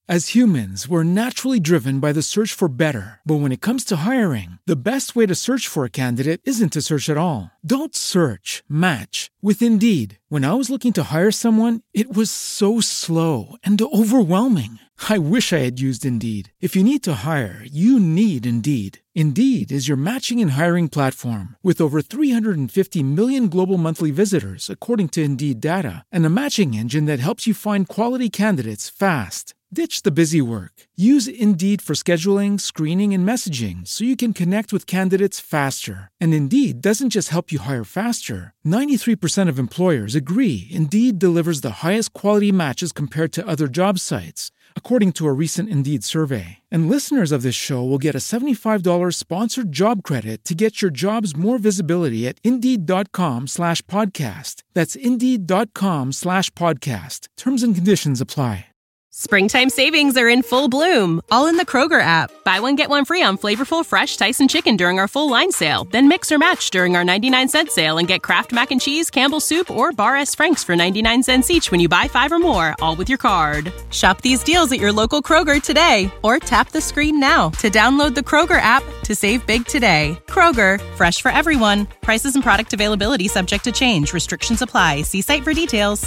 As humans, we're naturally driven by the search for better. But when it comes to hiring, the best way to search for a candidate isn't to search at all. Don't search, match with Indeed. When I was looking to hire someone, it was so slow and overwhelming. I wish I had used Indeed. If you need to hire, you need Indeed. Indeed is your matching and hiring platform with over 350 million global monthly visitors, according to Indeed data, and a matching engine that helps you find quality candidates fast. Ditch the busy work. Use Indeed for scheduling, screening, and messaging so you can connect with candidates faster. And Indeed doesn't just help you hire faster. 93% of employers agree Indeed delivers the highest quality matches compared to other job sites, according to a recent Indeed survey. And listeners of this show will get a $75 sponsored job credit to get your jobs more visibility at Indeed.com/podcast. That's Indeed.com/podcast. Terms and conditions apply. Springtime savings are in full bloom, all in the Kroger app. Buy one, get one free on flavorful, fresh Tyson chicken during our full line sale. Then mix or match during our 99-cent sale and get Kraft Mac and Cheese, Campbell's Soup, or Bar S. Frank's for 99 cents each when you buy 5 or more, all with your card. Shop these deals at your local Kroger today, or tap the screen now to download the Kroger app to save big today. Kroger, fresh for everyone. Prices and product availability subject to change. Restrictions apply. See site for details.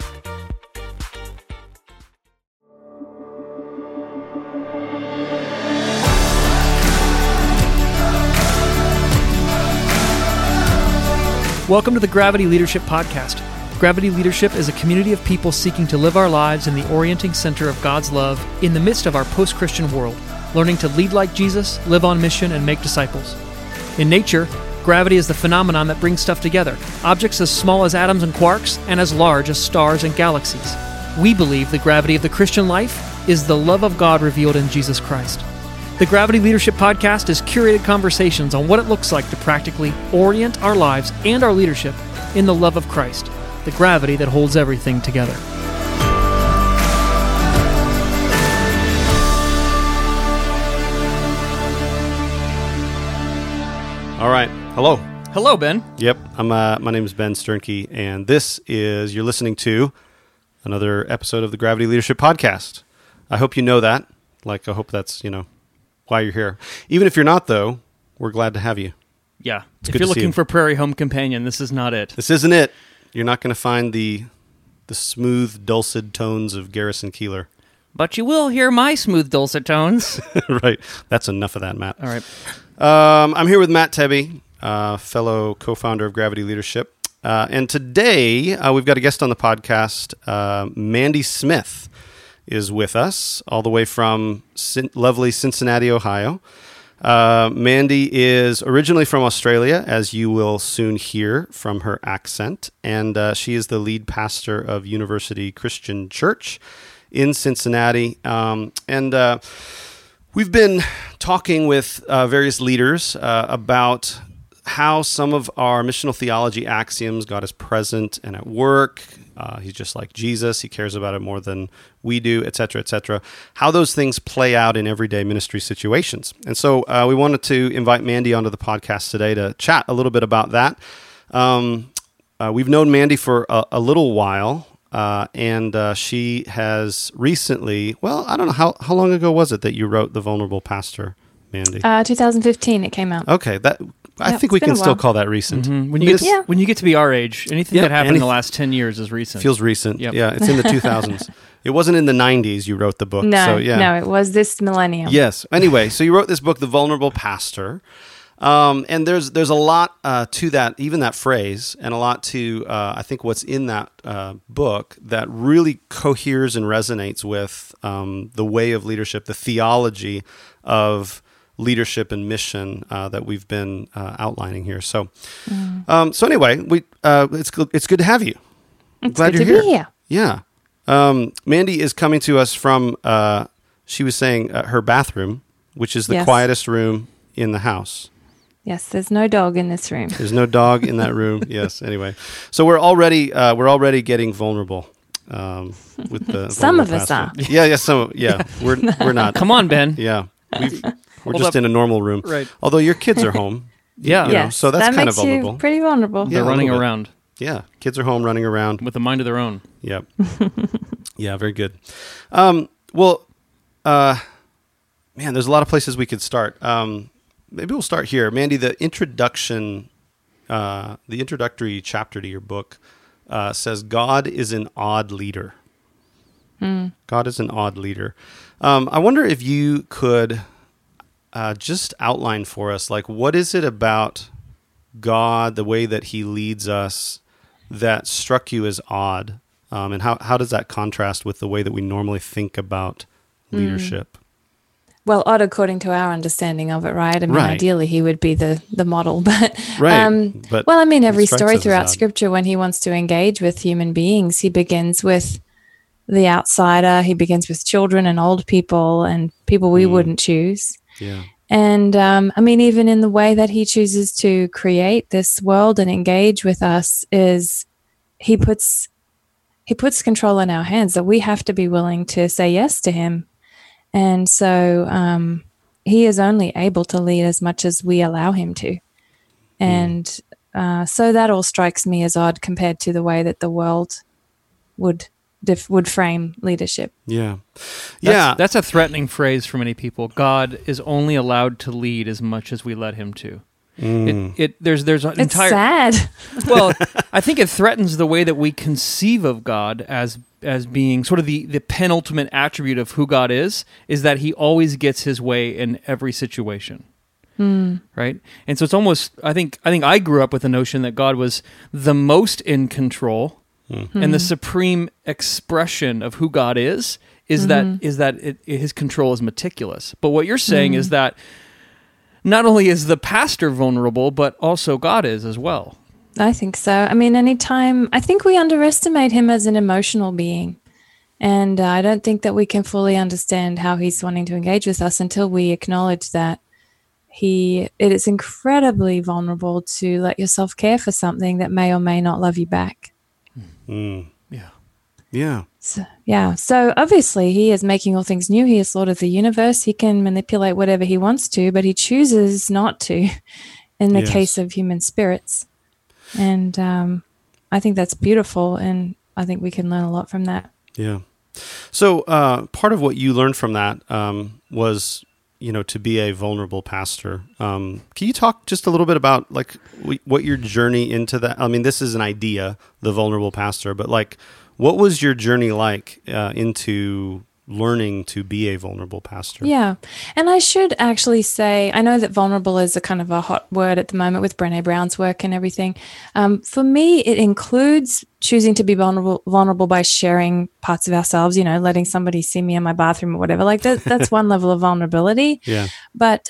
Welcome to the Gravity Leadership Podcast. Gravity Leadership is a community of people seeking to live our lives in the orienting center of God's love in the midst of our post-Christian world, learning to lead like Jesus, live on mission, and make disciples. In nature, gravity is the phenomenon that brings stuff together, objects as small as atoms and quarks and as large as stars and galaxies. We believe the gravity of the Christian life is the love of God revealed in Jesus Christ. The Gravity Leadership Podcast is curated conversations on what it looks like to practically orient our lives and our leadership in the love of Christ, the gravity that holds everything together. All right. Hello. Hello, Ben. Yep. My name is Ben Sternke, and you're listening to another episode of the Gravity Leadership Podcast. I hope you know that. I hope that's, why you're here. Even if you're not, though, we're glad to have you. Yeah. If you're looking for Prairie Home Companion, this is not it. This isn't it. You're not going to find the smooth, dulcet tones of Garrison Keillor. But you will hear my smooth, dulcet tones. Right. That's enough of that, Matt. All right. I'm here with Matt Tebbe, fellow co-founder of Gravity Leadership. And today, we've got a guest on the podcast, Mandy Smith is with us, all the way from lovely Cincinnati, Ohio. Mandy is originally from Australia, as you will soon hear from her accent, and she is the lead pastor of University Christian Church in Cincinnati. We've been talking with various leaders about how some of our missional theology axioms, God is present and at work, he's just like Jesus, he cares about it more than we do, et cetera, how those things play out in everyday ministry situations. And so we wanted to invite Mandy onto the podcast today to chat a little bit about that. We've known Mandy for a little while, and she has recently, I don't know, how long ago was it that you wrote The Vulnerable Pastor, Mandy? 2015 it came out. Okay, I think we can still call that recent. Mm-hmm. When you get to be our age, anything that happened in the last 10 years is recent. Feels recent. Yep. Yeah, it's in the 2000s. It wasn't in the 90s you wrote the book. No, it was this millennium. Yes. Anyway, so you wrote this book, The Vulnerable Pastor, and there's a lot to that, even that phrase, and a lot to, I think, what's in that book that really coheres and resonates with the way of leadership, the theology of leadership and mission that we've been outlining here. So, so anyway, it's good to have you. It's glad you're here. Yeah. Mandy is coming to us from, she was saying, her bathroom, which is the quietest room in the house. Yes, there's no dog in this room. There's no dog in that room. Yes. Anyway, so we're already getting vulnerable with the some of us pastor. are. Yeah. We're not. Come on, Ben. Yeah. We're just in a normal room. Right. Although your kids are home. Yeah. So that's kind of vulnerable. That makes you pretty vulnerable. They're running around. Yeah. Kids are home running around. With a mind of their own. Yep. Yeah, very good. Well, man, there's a lot of places we could start. Maybe we'll start here. Mandy, the introductory chapter to your book says, God is an odd leader. God is an odd leader. I wonder if you could just outline for us, like, what is it about God, the way that he leads us, that struck you as odd? And how does that contrast with the way that we normally think about leadership? Well, odd according to our understanding of it, right? I mean, Right. ideally he would be the model, but Right. But well, I mean, every it strikes story us as throughout odd. Scripture, when he wants to engage with human beings, he begins with the outsider. He begins with children and old people and people we wouldn't choose. Yeah. And I mean, even in the way that he chooses to create this world and engage with us, is he puts control in our hands, that we have to be willing to say yes to him. And so he is only able to lead as much as we allow him to. And so that all strikes me as odd compared to the way that the world would frame leadership. Yeah. Yeah. That's a threatening phrase for many people. God is only allowed to lead as much as we let him to. There's an It's entire sad. well, I think it threatens the way that we conceive of God as being sort of the penultimate attribute of who God is that he always gets his way in every situation. Right? And so it's almost, I think I grew up with the notion that God was the most in control, and the supreme expression of who God is that his control is meticulous. But what you're saying is that not only is the pastor vulnerable, but also God is as well. I think so. I mean, I think we underestimate him as an emotional being. And I don't think that we can fully understand how he's wanting to engage with us until we acknowledge that it is incredibly vulnerable to let yourself care for something that may or may not love you back. Yeah. Yeah. So obviously he is making all things new. He is Lord of the universe. He can manipulate whatever he wants to, but he chooses not to in the case of human spirits. And I think that's beautiful, and I think we can learn a lot from that. Yeah. So part of what you learned from that was, to be a vulnerable pastor. Can you talk just a little bit about like what your journey into that? I mean, this is an idea, the vulnerable pastor, but like, what was your journey like into learning to be a vulnerable pastor? Yeah. And I should actually say, I know that vulnerable is a kind of a hot word at the moment with Brené Brown's work and everything. For me, it includes choosing to be vulnerable by sharing parts of ourselves, letting somebody see me in my bathroom or whatever. Like that's one level of vulnerability. Yeah. But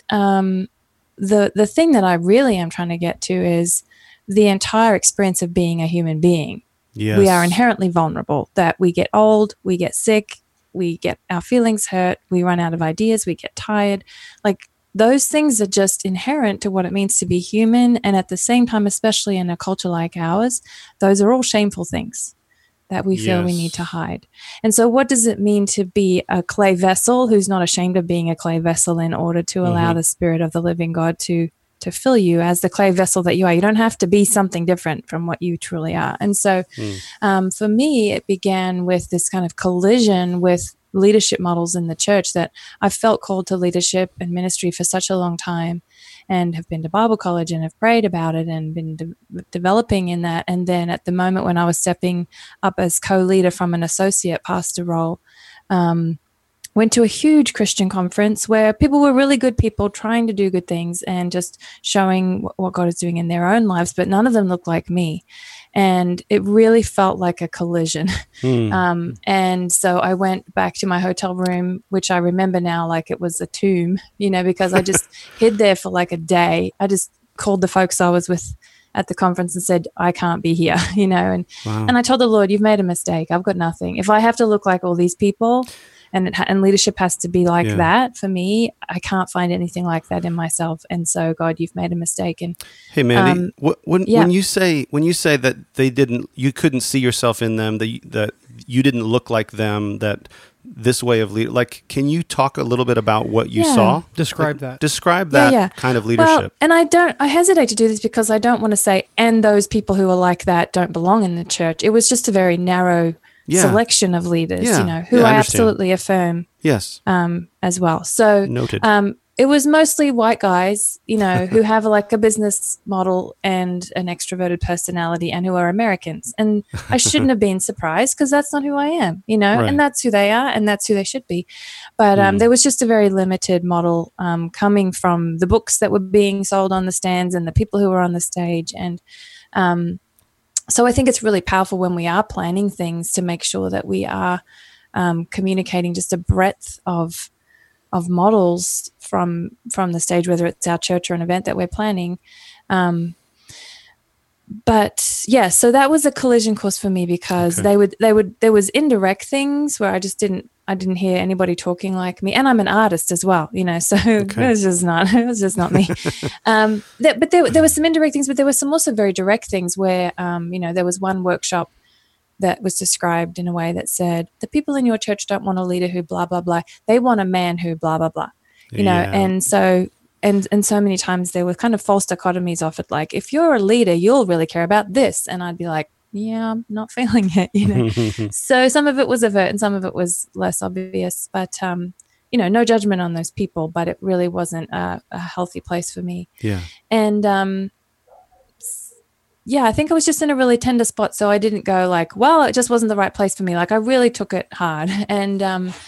the thing that I really am trying to get to is the entire experience of being a human being. Yes. We are inherently vulnerable, that we get old, we get sick, we get our feelings hurt, we run out of ideas, we get tired. Like those things are just inherent to what it means to be human. And at the same time, especially in a culture like ours, those are all shameful things that we feel we need to hide. And so what does it mean to be a clay vessel who's not ashamed of being a clay vessel in order to allow the Spirit of the living God to fill you as the clay vessel that you are? You don't have to be something different from what you truly are. And so for me, it began with this kind of collision with leadership models in the church, that I felt called to leadership and ministry for such a long time, and have been to Bible college and have prayed about it and been developing in that. And then at the moment when I was stepping up as co-leader from an associate pastor role, went to a huge Christian conference where people were really good people trying to do good things and just showing what God is doing in their own lives, but none of them looked like me. And it really felt like a collision. And so I went back to my hotel room, which I remember now like it was a tomb, because I just hid there for like a day. I just called the folks I was with at the conference and said, I can't be here, and I told the Lord, you've made a mistake. I've got nothing. If I have to look like all these people, and leadership has to be like that for me, I can't find anything like that in myself. And so, God, you've made a mistake. And hey, Mandy, when you say that you couldn't see yourself in them, that you didn't look like them, that this way of leader, like, can you talk a little bit about what you saw? Describe that. Describe that kind of leadership. Well, and I hesitate to do this because I don't want to say, and those people who are like that don't belong in the church. It was just a very narrow selection of leaders, Yeah. who Yeah, I I understand. absolutely affirm Yes. as well. So Noted. it was mostly white guys, who have like a business model and an extroverted personality and who are Americans. And I shouldn't have been surprised because that's not who I am, Right. and that's who they are and that's who they should be. But there was just a very limited model coming from the books that were being sold on the stands and the people who were on the stage. And so I think it's really powerful when we are planning things to make sure that we are communicating just a breadth of models from the stage, whether it's our church or an event that we're planning. But yeah, so that was a collision course for me because there was indirect things where I didn't hear anybody talking like me, and I'm an artist as well, so it was just not me. But there were some indirect things, but there were some also very direct things where, there was one workshop that was described in a way that said, the people in your church don't want a leader who blah, blah, blah. They want a man who blah, blah, blah, and so, and so many times there were kind of false dichotomies of it. Like, if you're a leader, you'll really care about this. And I'd be like, yeah, I'm not feeling it, So some of it was overt and some of it was less obvious, but, no judgment on those people, but it really wasn't a healthy place for me. Yeah. And, yeah, I think I was just in a really tender spot. So I didn't go like, well, it just wasn't the right place for me. Like, I really took it hard. And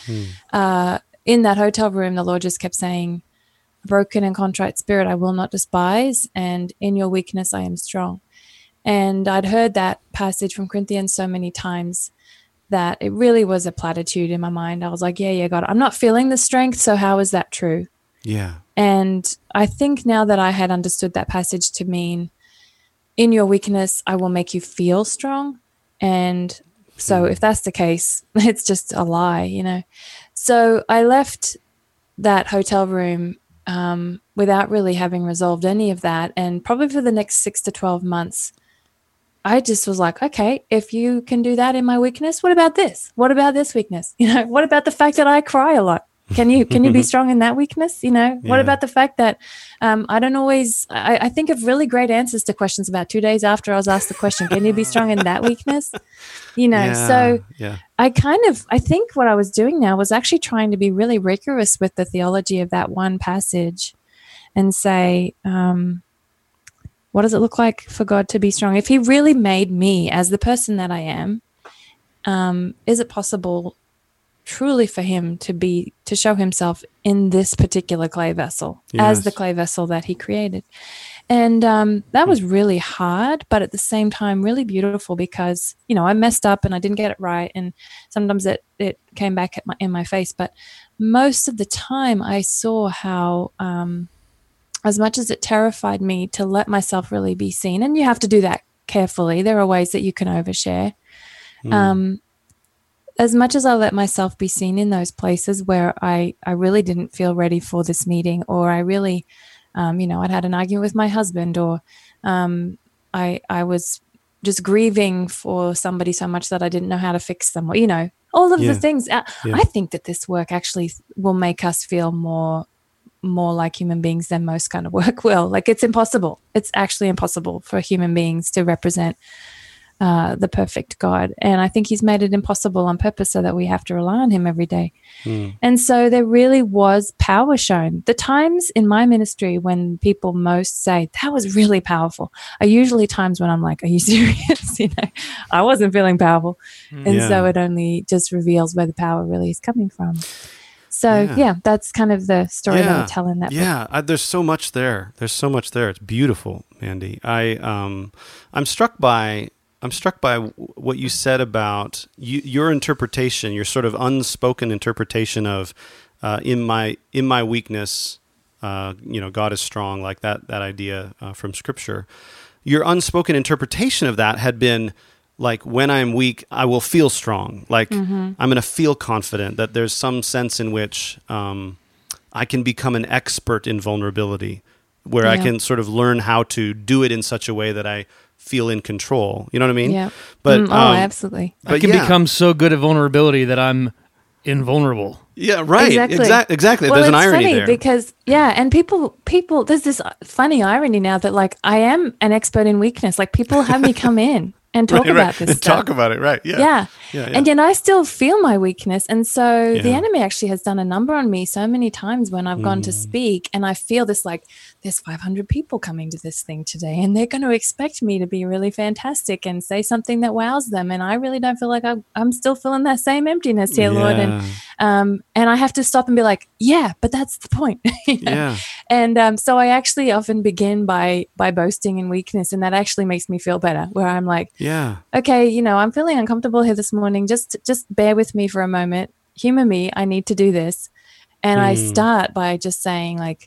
in that hotel room, the Lord just kept saying, broken and contrite spirit, I will not despise. And in your weakness, I am strong. And I'd heard that passage from Corinthians so many times that it really was a platitude in my mind. I was like, yeah, God, I'm not feeling the strength. So how is that true? Yeah. And I think now that I had understood that passage to mean, in your weakness, I will make you feel strong. And so if that's the case, it's just a lie, So I left that hotel room without really having resolved any of that. And probably for the next 6 to 12 months, I just was like, okay, if you can do that in my weakness, what about this? What about this weakness? What about the fact that I cry a lot? Can you be strong in that weakness? What about the fact that I don't always, I think of really great answers to questions about 2 days after I was asked the question, can you be strong in that weakness? So I think what I was doing now was actually trying to be really rigorous with the theology of that one passage and say, what does it look like for God to be strong? If he really made me as the person that I am, is it possible truly for him to show himself in this particular clay vessel as the clay vessel that he created? And that was really hard, but at the same time really beautiful because, I messed up and I didn't get it right. And sometimes it came back in my face. But most of the time I saw how as much as it terrified me to let myself really be seen, and you have to do that carefully. There are ways that you can overshare. As much as I let myself be seen in those places where I really didn't feel ready for this meeting, or I really, I'd had an argument with my husband, or I was just grieving for somebody so much that I didn't know how to fix them, or, all of the things. I think that this work actually will make us feel more like human beings than most kind of work will. Like, it's impossible. It's actually impossible for human beings to represent the perfect God. And I think he's made it impossible on purpose so that we have to rely on him every day. And so there really was power shown. The times in my ministry when people most say, that was really powerful, are usually times when I'm like, are you serious? I wasn't feeling powerful. And so it only just reveals where the power really is coming from. So that's kind of the story that we tell in that book. Yeah, there's so much there. It's beautiful, Mandy. I'm struck by what you said about your interpretation, your sort of unspoken interpretation of in my weakness, God is strong, like that idea from Scripture. Your unspoken interpretation of that had been like, when I'm weak, I will feel strong. Like, I'm going to feel confident, that there's some sense in which I can become an expert in vulnerability, where I can sort of learn how to do it in such a way that I feel in control. You know what I mean? Yeah. But absolutely. I can become so good at vulnerability that I'm invulnerable. Yeah, right. Exactly. Well, there's an it's irony funny there. Because and people, there's this funny irony now that, like, I am an expert in weakness. Like, people have me come in and talk about this and stuff. talk about it, right? Yeah. Yeah. Yeah. And yet I still feel my weakness. And so the Yeah. enemy actually has done a number on me so many times when I've gone to Mm. speak, and I feel this like, there's 500 people coming to this thing today, and they're going to expect me to be really fantastic and say something that wows them. And I really don't feel like I'm still feeling that same emptiness here, Lord. And I have to stop and be like, yeah, but that's the point. You know? Yeah. And so I actually often begin by boasting in weakness, and that actually makes me feel better, where I'm like, Yeah. okay, you know, I'm feeling uncomfortable here this morning. Just bear with me for a moment. Humor me. I need to do this. And I start by just saying, like,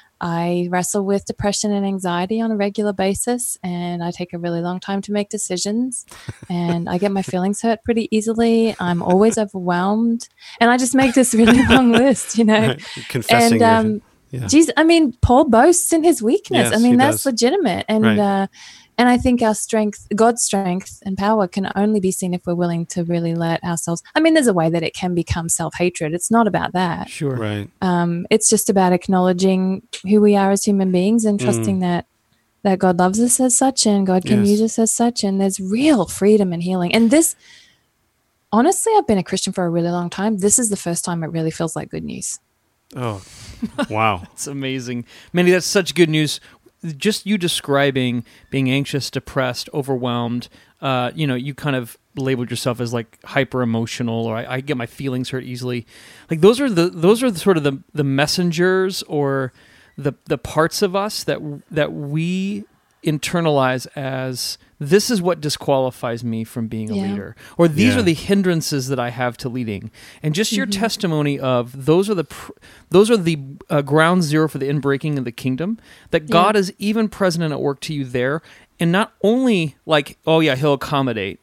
I wrestle with depression and anxiety on a regular basis, and I take a really long time to make decisions, and I get my feelings hurt pretty easily. I'm always overwhelmed, and I just make this really long list, you know. Right. Confessing. And yeah. geez, I mean, Paul boasts in his weakness. Yes, I mean, he that's does. legitimate. And Right. and I think our strength, God's strength and power, can only be seen if we're willing to really let ourselves. I mean, there's a way that it can become self-hatred. It's not about that. Sure. Right. It's just about acknowledging who we are as human beings and trusting that God loves us as such, and God can Yes. use us as such, and there's real freedom and healing. And this, honestly, I've been a Christian for a really long time. This is the first time it really feels like good news. Oh, wow. It's amazing. Mandy, that's such good news. Just you describing being anxious, depressed, overwhelmed, you kind of labeled yourself as like hyper emotional, or I get my feelings hurt easily. Like those are sort of the messengers or the parts of us that we internalize as this is what disqualifies me from being a Yeah. leader, or these Yeah. are the hindrances that I have to leading. And just your testimony of those are the ground zero for the inbreaking of the kingdom, that God is even present and at work to you there. And not only like, oh yeah, he'll accommodate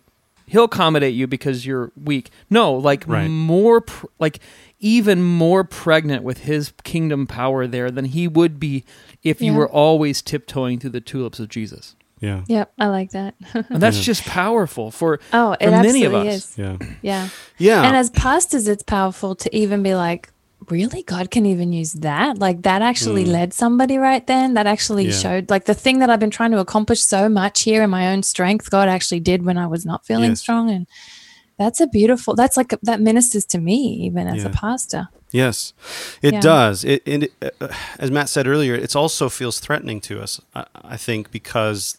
you because you're weak. No, like Right. even more pregnant with his kingdom power there than he would be if you Yeah. were always tiptoeing through the tulips of Jesus. Yeah. Yep, I like that. And that's just powerful for Oh, it many of absolutely us. is. Yeah. Yeah. Yeah. And as pastors, it's powerful to even be like, really? God can even use that? Like that actually led somebody right then? That actually Yeah. showed like the thing that I've been trying to accomplish so much here in my own strength, God actually did when I was not feeling Yes. strong. And that's that ministers to me even as a Yeah. pastor. Yes, it Yeah. does. As Matt said earlier, it also feels threatening to us, I think, because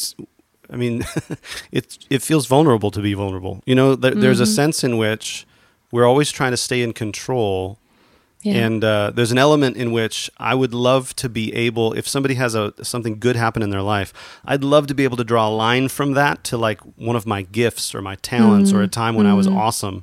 it feels vulnerable to be vulnerable. You know, there's a sense in which we're always trying to stay in control. Yeah. And there's an element in which I would love to be able, if somebody has something good happen in their life, I'd love to be able to draw a line from that to like one of my gifts or my talents or a time when I was awesome.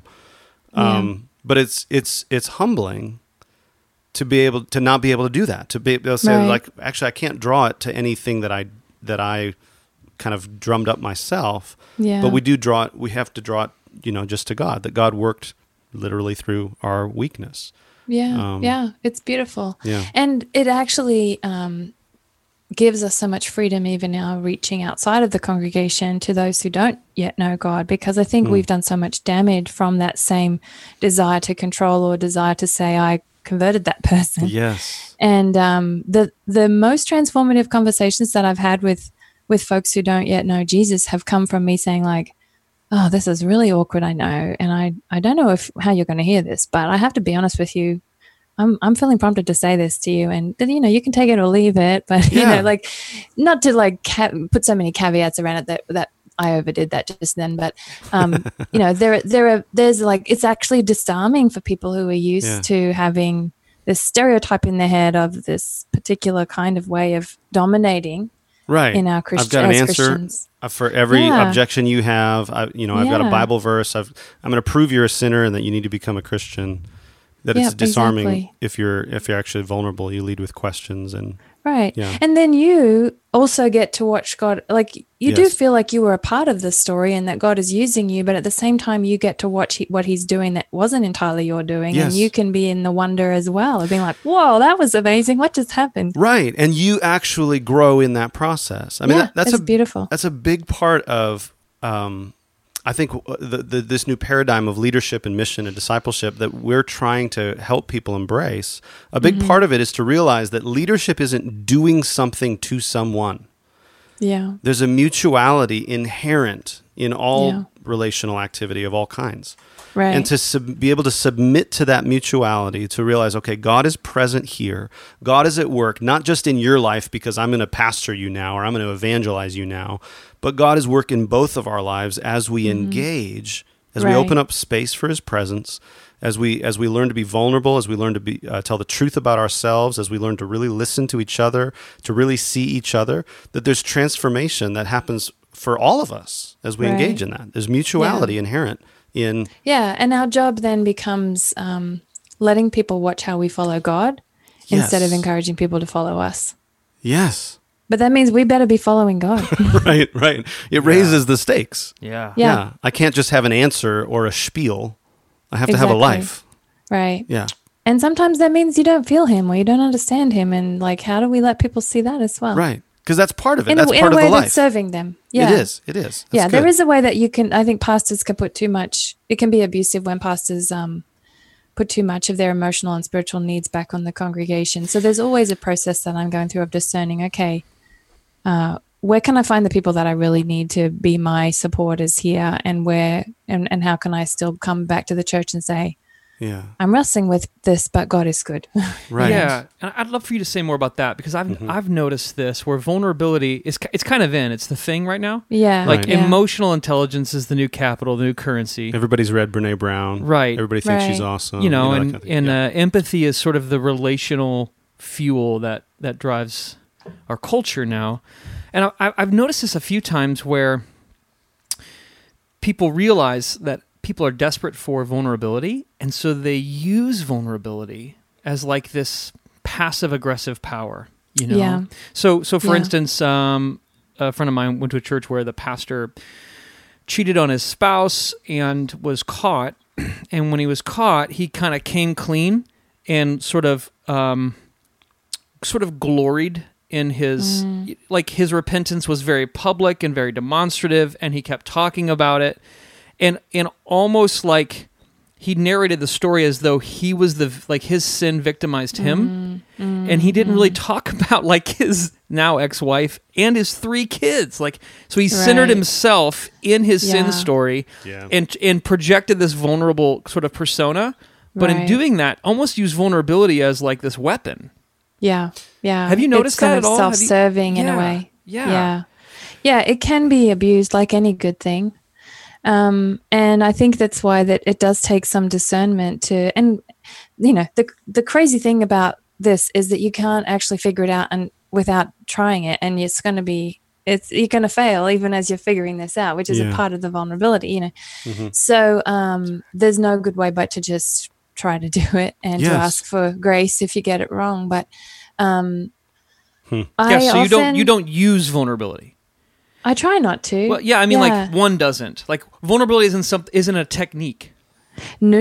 But it's humbling to be able to not be able to do that, to be able to say Right. like, actually, I can't draw it to anything that I kind of drummed up myself. Yeah. But we have to draw it, just to God, that God worked literally through our weakness. Yeah. Yeah. It's beautiful. Yeah. And it actually gives us so much freedom even now reaching outside of the congregation to those who don't yet know God, because I think we've done so much damage from that same desire to control or desire to say, I converted that person. Yes. And the most transformative conversations that I've had with folks who don't yet know Jesus have come from me saying like, oh, this is really awkward, I know. And I don't know how you're going to hear this, but I have to be honest with you. I'm feeling prompted to say this to you, and you can take it or leave it, but Yeah. like not to like put so many caveats around it that I overdid that just then. But there's like, it's actually disarming for people who are used to having this stereotype in their head of this particular kind of way of dominating. Right. In our I've Christian, got an as answer Christians. for every Yeah. objection you have. I've got a Yeah. Bible verse. I'm going to prove you're a sinner and that you need to become a Christian. That it's Yep, disarming exactly. if you're actually vulnerable. You lead with questions and Right. Yeah. And then you also get to watch God, like you do Yes. feel like you were a part of the story and that God is using you, but at the same time you get to watch what he's doing that wasn't entirely your doing. Yes. And you can be in the wonder as well of being like, whoa, that was amazing. What just happened? right, and you actually grow in that process. I mean, Yeah, that's it's beautiful. That's a big part of. I think this new paradigm of leadership and mission and discipleship that we're trying to help people embrace, a big part of it is to realize that leadership isn't doing something to someone. Yeah. There's a mutuality inherent in all Yeah. relational activity of all kinds. Right. And to be able to submit to that mutuality, to realize, okay, God is present here. God is at work, not just in your life because I'm going to pastor you now or I'm going to evangelize you now, but God is working both of our lives as we engage, as we Right. open up space for His presence, as we learn to be vulnerable, as we learn to be tell the truth about ourselves, as we learn to really listen to each other, to really see each other, that there's transformation that happens for all of us as we Right. engage in that. There's mutuality inherent in... Yeah, and our job then becomes letting people watch how we follow God instead of Yes. encouraging people to follow us. Yes. But that means we better be following God. Right. It raises the stakes. Yeah. Yeah. I can't just have an answer or a spiel. I have to have a Exactly. life. Right. Yeah. And sometimes that means you don't feel Him or you don't understand Him. And like, how do we let people see that as well? Right. Because that's part of it. In That's a, in part a of way the life. that's serving them. Yeah. It is. That's Yeah, there good. is a way that you can, I think pastors can put too much, it can be abusive when pastors put too much of their emotional and spiritual needs back on the congregation. So there's always a process that I'm going through of discerning, okay, where can I find the people that I really need to be my supporters here, and where, and how can I still come back to the church and say, Yeah. I'm wrestling with this, but God is good. Right. Yeah, and I'd love for you to say more about that because I've noticed this where vulnerability is it's kind of it's the thing right now. Yeah. Like Right. yeah. emotional intelligence is the new capital, the new currency. Everybody's read Brene Brown. Right. Everybody thinks she's Right. awesome. You know, that and kind of thing. Yeah. empathy is sort of the relational fuel that drives our culture now. And I've noticed this a few times where people realize that people are desperate for vulnerability, and so they use vulnerability as like this passive aggressive power. You know. Yeah. So for Yeah. instance, a friend of mine went to a church where the pastor cheated on his spouse and was caught. And when he was caught, he kind of came clean and sort of gloried in his like his repentance was very public and very demonstrative, and he kept talking about it, and almost like he narrated the story as though he was his sin victimized him, and he didn't really talk about like his now ex-wife and his 3 kids. Like, so he centered Right. himself in his sin Yeah. story, Yeah. and projected this vulnerable sort of persona. But in Right. doing that, almost used vulnerability as like this weapon. Yeah. Yeah. Have you noticed it's kind that of at all? Have you- self-serving in a Yeah. way. Yeah. Yeah. Yeah. It can be abused like any good thing. And I think that's why that it does take some discernment to, and you know, the crazy thing about this is that you can't actually figure it out and without trying it. And you're going to fail even as you're figuring this out, which is Yeah. a part of the vulnerability, you know? So, there's no good way but to just try to do it and to Yes. ask for grace if you get it wrong. But, So you don't use vulnerability. I try not to. Well, yeah, I mean, like one doesn't. Like vulnerability isn't a technique. No.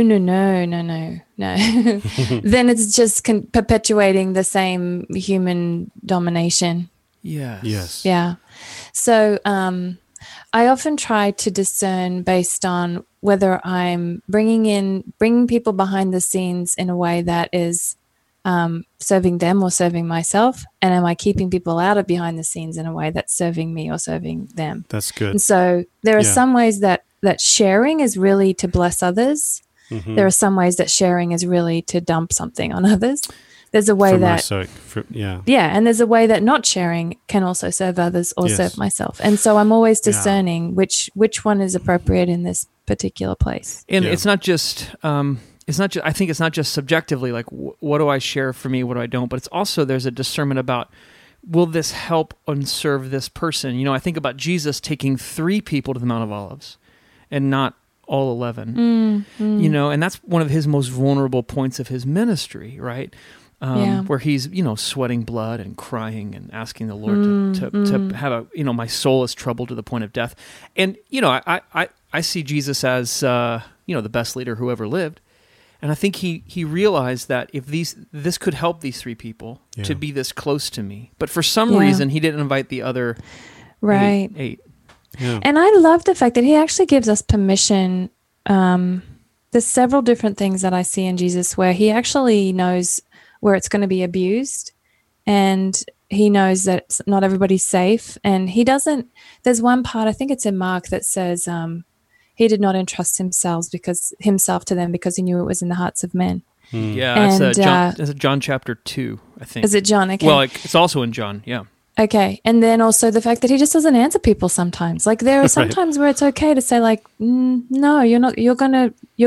Then it's just perpetuating the same human domination. Yes. Yeah. So I often try to discern based on whether I'm bringing people behind the scenes in a way that is serving them or serving myself, and am I keeping people out of behind the scenes in a way that's serving me or serving them? That's good. And so there are Yeah. some ways that sharing is really to bless others. Mm-hmm. There are some ways that sharing is really to dump something on others. There's a way For that my sake. Yeah. and there's a way that not sharing can also serve others or Yes. serve myself. And so I'm always discerning which one is appropriate in this particular place. And Yeah. it's not just. I think it's not just subjectively like what do I share for me, what do I don't, but it's also there's a discernment about will this help and serve this person. You know, I think about Jesus taking 3 people to the Mount of Olives, and not all 11. You know, and that's one of his most vulnerable points of his ministry, right? Where he's, you know, sweating blood and crying and asking the Lord to have my soul is troubled to the point of death. And, you know, I see Jesus as, the best leader who ever lived. And I think he realized that if this could help these 3 people to be this close to me. But for some reason, he didn't invite the other Right. 8. Yeah. And I love the fact that he actually gives us permission. There's several different things that I see in Jesus where he actually knows where it's going to be abused, and he knows that not everybody's safe, and he doesn't. There's one part, I think it's in Mark, that says he did not entrust himself to them because he knew it was in the hearts of men. Yeah, And, that's John chapter 2, I think. Is it John? Okay. Well, it's also in John, yeah. Okay. And then also the fact that he just doesn't answer people sometimes. Like there are some times where it's okay to say like, no, you're not, you're going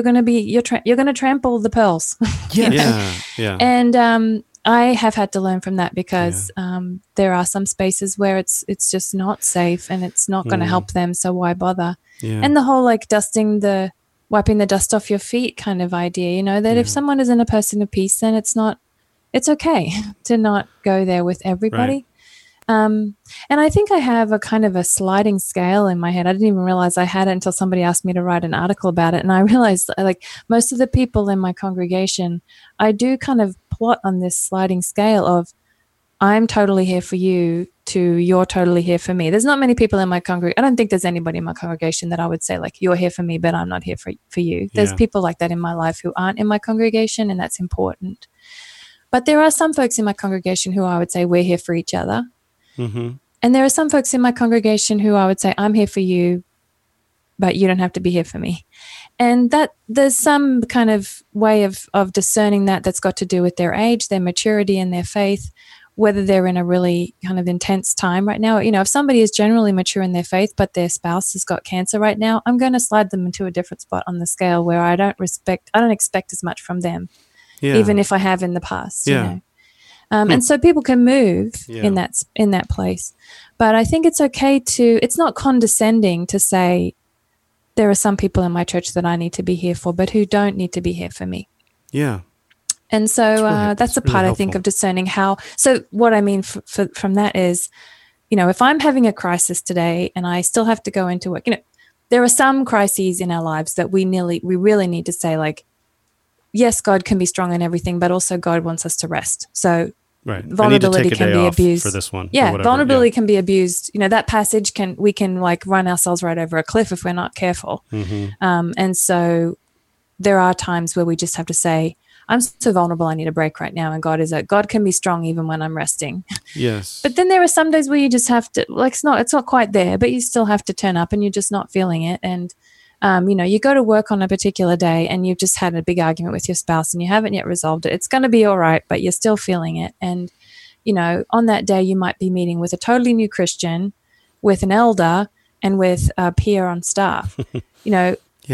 to trample the pearls. Yeah. And I have had to learn from that because there are some spaces where it's just not safe and it's not going to help them. So why bother? Yeah. And the whole like wiping the dust off your feet kind of idea, you know, that if someone isn't a person of peace, then it's okay to not go there with everybody. Right. And I think I have a kind of a sliding scale in my head. I didn't even realize I had it until somebody asked me to write an article about it. And I realized like most of the people in my congregation, I do kind of plot on this sliding scale of I'm totally here for you to you're totally here for me. There's not many people in my congregation. I don't think there's anybody in my congregation that I would say like, you're here for me, but I'm not here for you. There's people like that in my life who aren't in my congregation, and that's important. But there are some folks in my congregation who I would say we're here for each other. Mm-hmm. And there are some folks in my congregation who I would say, I'm here for you, but you don't have to be here for me. And that there's some kind of way of discerning that's got to do with their age, their maturity, and their faith, whether they're in a really kind of intense time right now. You know, if somebody is generally mature in their faith, but their spouse has got cancer right now, I'm going to slide them into a different spot on the scale where I don't expect as much from them, even if I have in the past, you know. And so people can move in that place. But I think it's okay it's not condescending to say there are some people in my church that I need to be here for, but who don't need to be here for me. Yeah. And so that's the part, I think, of discerning how. So what I mean from that is, you know, if I'm having a crisis today and I still have to go into work, you know, there are some crises in our lives that we really need to say like, yes, God can be strong in everything, but also God wants us to rest. So vulnerability can be abused for this one. Yeah, vulnerability can be abused. You know, that passage we can like run ourselves right over a cliff if we're not careful. Mm-hmm. And so there are times where we just have to say, I'm so vulnerable, I need a break right now. And God can be strong even when I'm resting. Yes. But then there are some days where you just have to, like, it's not quite there, but you still have to turn up and you're just not feeling it. And, you know, you go to work on a particular day and you've just had a big argument with your spouse and you haven't yet resolved it. It's going to be all right, but you're still feeling it. And, you know, on that day, you might be meeting with a totally new Christian, with an elder, and with a peer on staff. You know,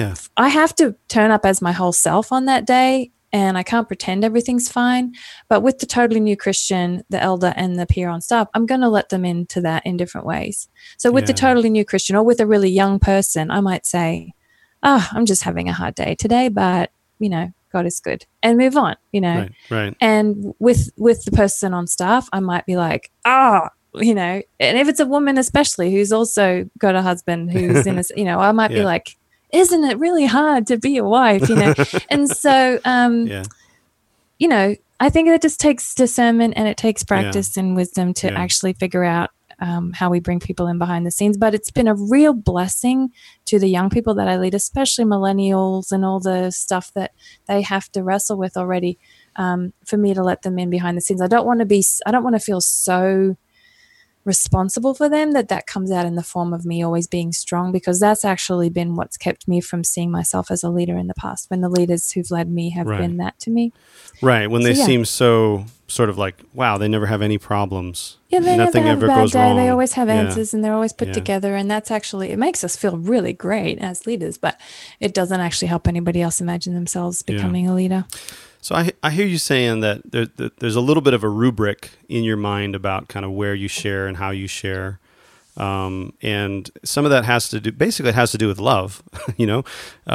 I have to turn up as my whole self on that day. And I can't pretend everything's fine. But with the totally new Christian, the elder and the peer on staff, I'm going to let them into that in different ways. So with the totally new Christian or with a really young person, I might say, I'm just having a hard day today, but, you know, God is good, and move on, you know. Right. And with the person on staff, I might be like, you know, and if it's a woman especially who's also got a husband who's in a, you know, I might be like, isn't it really hard to be a wife, you know? And so, you know, I think it just takes discernment and it takes practice and wisdom to actually figure out how we bring people in behind the scenes. But it's been a real blessing to the young people that I lead, especially millennials and all the stuff that they have to wrestle with already, for me to let them in behind the scenes. I don't want to feel so responsible for them that comes out in the form of me always being strong, because that's actually been what's kept me from seeing myself as a leader in the past, when the leaders who've led me have been that to me. Right. When they seem so sort of like, wow, they never have any problems. Yeah, they nothing never have ever a bad goes day. wrong. They always have answers and they're always put together. And that's actually, it makes us feel really great as leaders, but it doesn't actually help anybody else imagine themselves becoming a leader. So I hear you saying that there's a little bit of a rubric in your mind about kind of where you share and how you share. And some of that has to do with love, you know,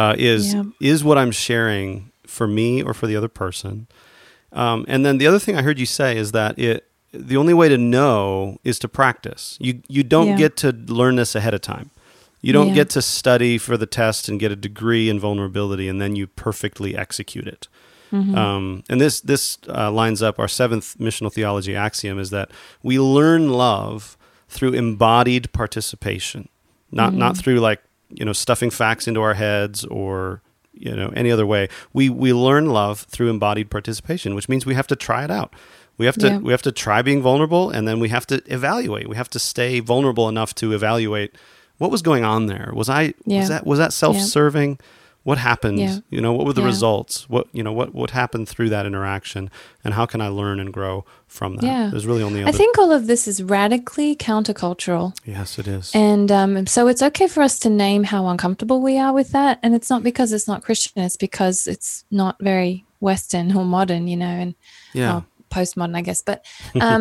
is what I'm sharing for me or for the other person. And then the other thing I heard you say is that the only way to know is to practice. You don't get to learn this ahead of time. You don't get to study for the test and get a degree in vulnerability and then you perfectly execute it. Mm-hmm. And this lines up our seventh missional theology axiom, is that we learn love through embodied participation, not through like, you know, stuffing facts into our heads or, any other way. We learn love through embodied participation, which means we have to try it out. We have to try being vulnerable, and then we have to evaluate. We have to stay vulnerable enough to evaluate what was going on there. Was that self-serving? Yeah. What happened? Yeah. What were the results? What happened through that interaction, and how can I learn and grow from that? Yeah. There's really only I think all of this is radically countercultural. Yes, it is. And so it's okay for us to name how uncomfortable we are with that. And it's not because it's not Christian, it's because it's not very Western or modern, and postmodern, I guess. But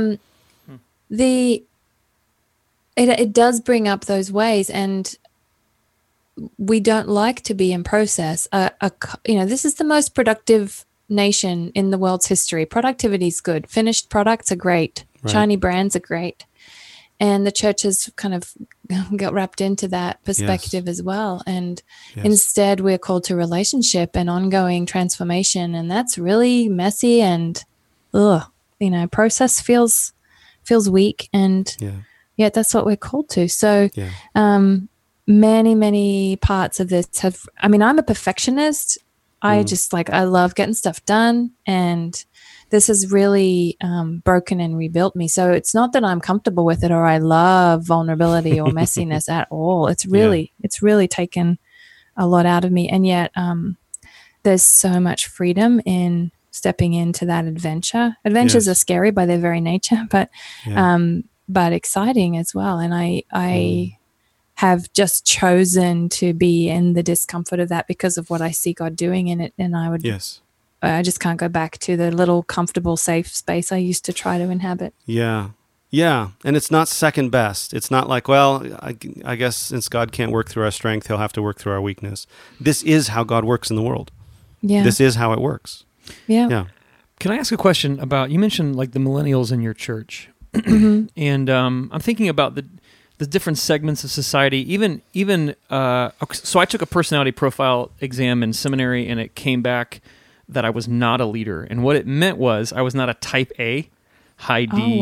it does bring up those ways, and we don't like to be in process. This is the most productive nation in the world's history. Productivity is good. Finished products are great. Right. Shiny brands are great. And the church has kind of got wrapped into that perspective as well. And instead we're called to relationship and ongoing transformation. And that's really messy and, process feels weak. And yet that's what we're called to. So, many, many parts of this I'm a perfectionist. I love getting stuff done, and this has really broken and rebuilt me. So it's not that I'm comfortable with it or I love vulnerability or messiness at all. It's really taken a lot out of me. And yet there's so much freedom in stepping into that adventure. Adventures are scary by their very nature, but exciting as well. And I have just chosen to be in the discomfort of that because of what I see God doing in it. And I just can't go back to the little comfortable, safe space I used to try to inhabit. Yeah. Yeah. And it's not second best. It's not like, well, I guess since God can't work through our strength, he'll have to work through our weakness. This is how God works in the world. Yeah. This is how it works. Yeah. Yeah. Can I ask a question about, you mentioned like the millennials in your church. And I'm thinking about the different segments of society, so I took a personality profile exam in seminary, and it came back that I was not a leader. And what it meant was I was not a type A, high D,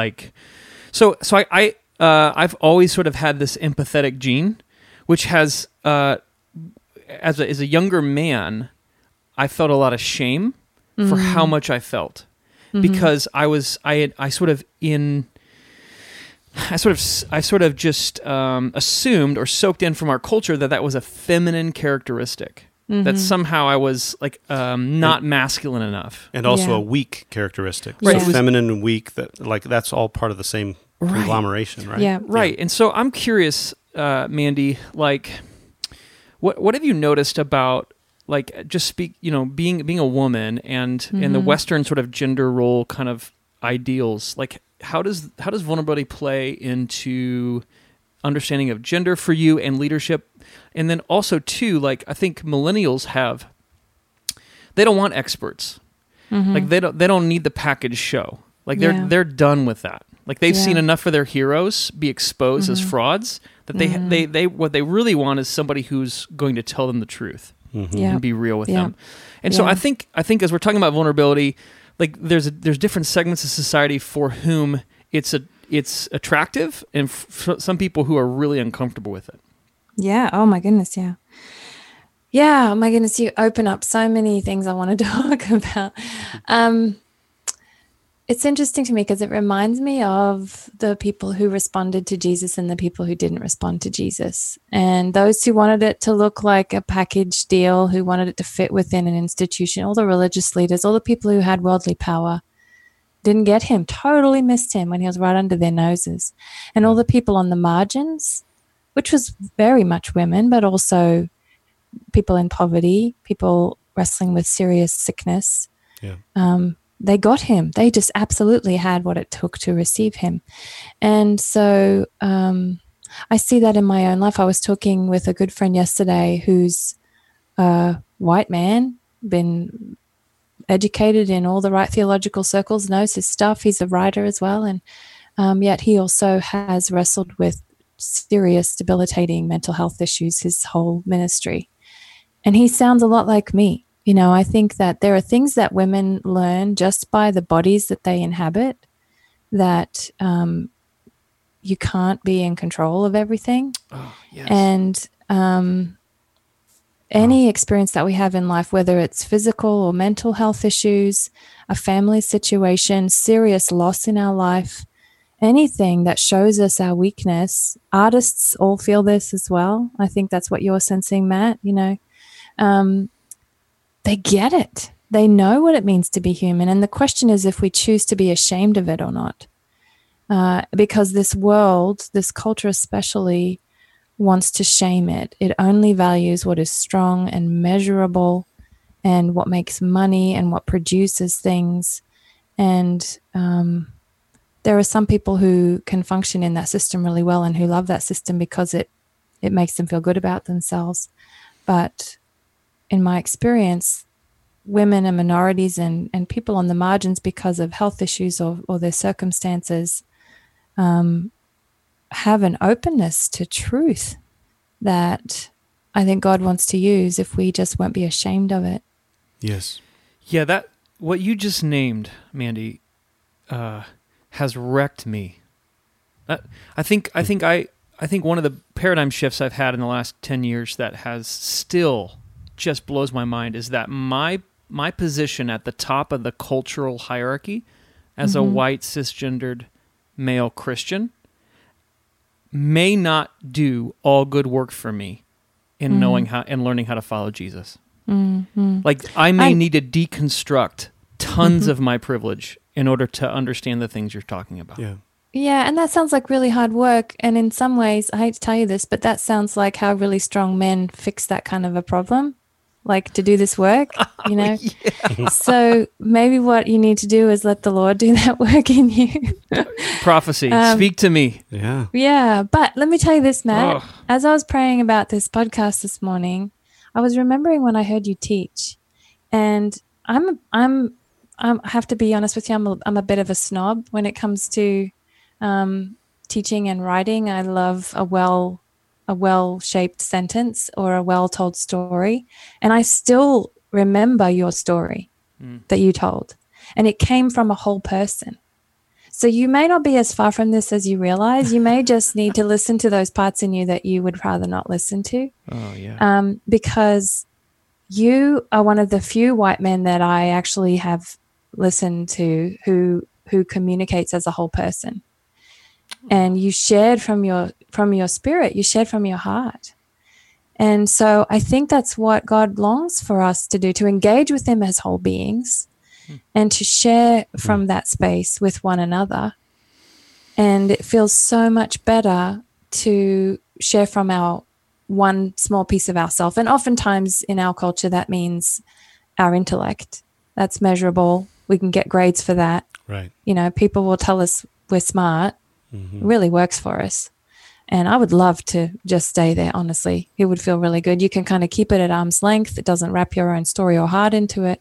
I've always sort of had this empathetic gene, which has, as a younger man, I felt a lot of shame for how much I felt, because I sort of just assumed or soaked in from our culture that was a feminine characteristic. That somehow I was like not masculine enough, and also a weak characteristic. Right, so feminine and weak. That's all part of the same conglomeration, right? Yeah, right. And so I'm curious, Mandy, like, what have you noticed about being a woman and the Western sort of gender role kind of ideals? Like, how does vulnerability play into understanding of gender for you and leadership? And then also too, like, I think millennials they don't want experts. Like they don't need the package show. Like they're done with that. Like they've seen enough of their heroes be exposed as frauds that they what they really want is somebody who's going to tell them the truth and be real with them. And so I think as we're talking about vulnerability, like there's different segments of society for whom it's attractive, and some people who are really uncomfortable with it. Yeah. Oh my goodness. Yeah. Yeah. Oh my goodness. You open up so many things I want to talk about. It's interesting to me because it reminds me of the people who responded to Jesus and the people who didn't respond to Jesus. And those who wanted it to look like a package deal, who wanted it to fit within an institution, all the religious leaders, all the people who had worldly power, didn't get him, totally missed him when he was right under their noses. And all the people on the margins, which was very much women, but also people in poverty, people wrestling with serious sickness. Yeah. They got him. They just absolutely had what it took to receive him. And so I see that in my own life. I was talking with a good friend yesterday who's a white man, been educated in all the right theological circles, knows his stuff. He's a writer as well. And yet he also has wrestled with serious debilitating mental health issues his whole ministry. And he sounds a lot like me. You know, I think that there are things that women learn just by the bodies that they inhabit, that you can't be in control of everything. Oh, yes. And any experience that we have in life, whether it's physical or mental health issues, a family situation, serious loss in our life, anything that shows us our weakness. Artists all feel this as well. I think that's what you're sensing, Matt. They get it. They know what it means to be human. And the question is if we choose to be ashamed of it or not. Because this world, this culture especially, wants to shame it. It only values what is strong and measurable and what makes money and what produces things. And there are some people who can function in that system really well and who love that system because it makes them feel good about themselves. But in my experience, women and minorities and people on the margins because of health issues or their circumstances have an openness to truth that I think God wants to use if we just won't be ashamed of it. Yes. Yeah, that what you just named, Mandy, has wrecked me. I think one of the paradigm shifts I've had in the last 10 years that has still just blows my mind is that my position at the top of the cultural hierarchy as a white cisgendered male Christian may not do all good work for me in knowing how and learning how to follow Jesus. Like I may need to deconstruct tons of my privilege in order to understand the things you're talking about. Yeah, and that sounds like really hard work. And in some ways, I hate to tell you this, but that sounds like how really strong men fix that kind of a problem. Like to do this work, Yeah. So maybe what you need to do is let the Lord do that work in you. Prophecy, speak to me. Yeah. But let me tell you this, Matt. As I was praying about this podcast this morning, I was remembering when I heard you teach, and I have to be honest with you. I'm a bit of a snob when it comes to teaching and writing. I love a well-shaped sentence or a well-told story. And I still remember your story that you told. And it came from a whole person. So you may not be as far from this as you realize. You may just need to listen to those parts in you that you would rather not listen to. Oh, yeah. Because you are one of the few white men that I actually have listened to who communicates as a whole person. And you shared from your spirit, you shared from your heart. And so I think that's what God longs for us to do, to engage with him as whole beings and to share from that space with one another. And it feels so much better to share from our one small piece of ourself. And oftentimes in our culture, that means our intellect. That's measurable. We can get grades for that. Right. People will tell us we're smart. It really works for us. And I would love to just stay there, honestly. It would feel really good. You can kind of keep it at arm's length. It doesn't wrap your own story or heart into it.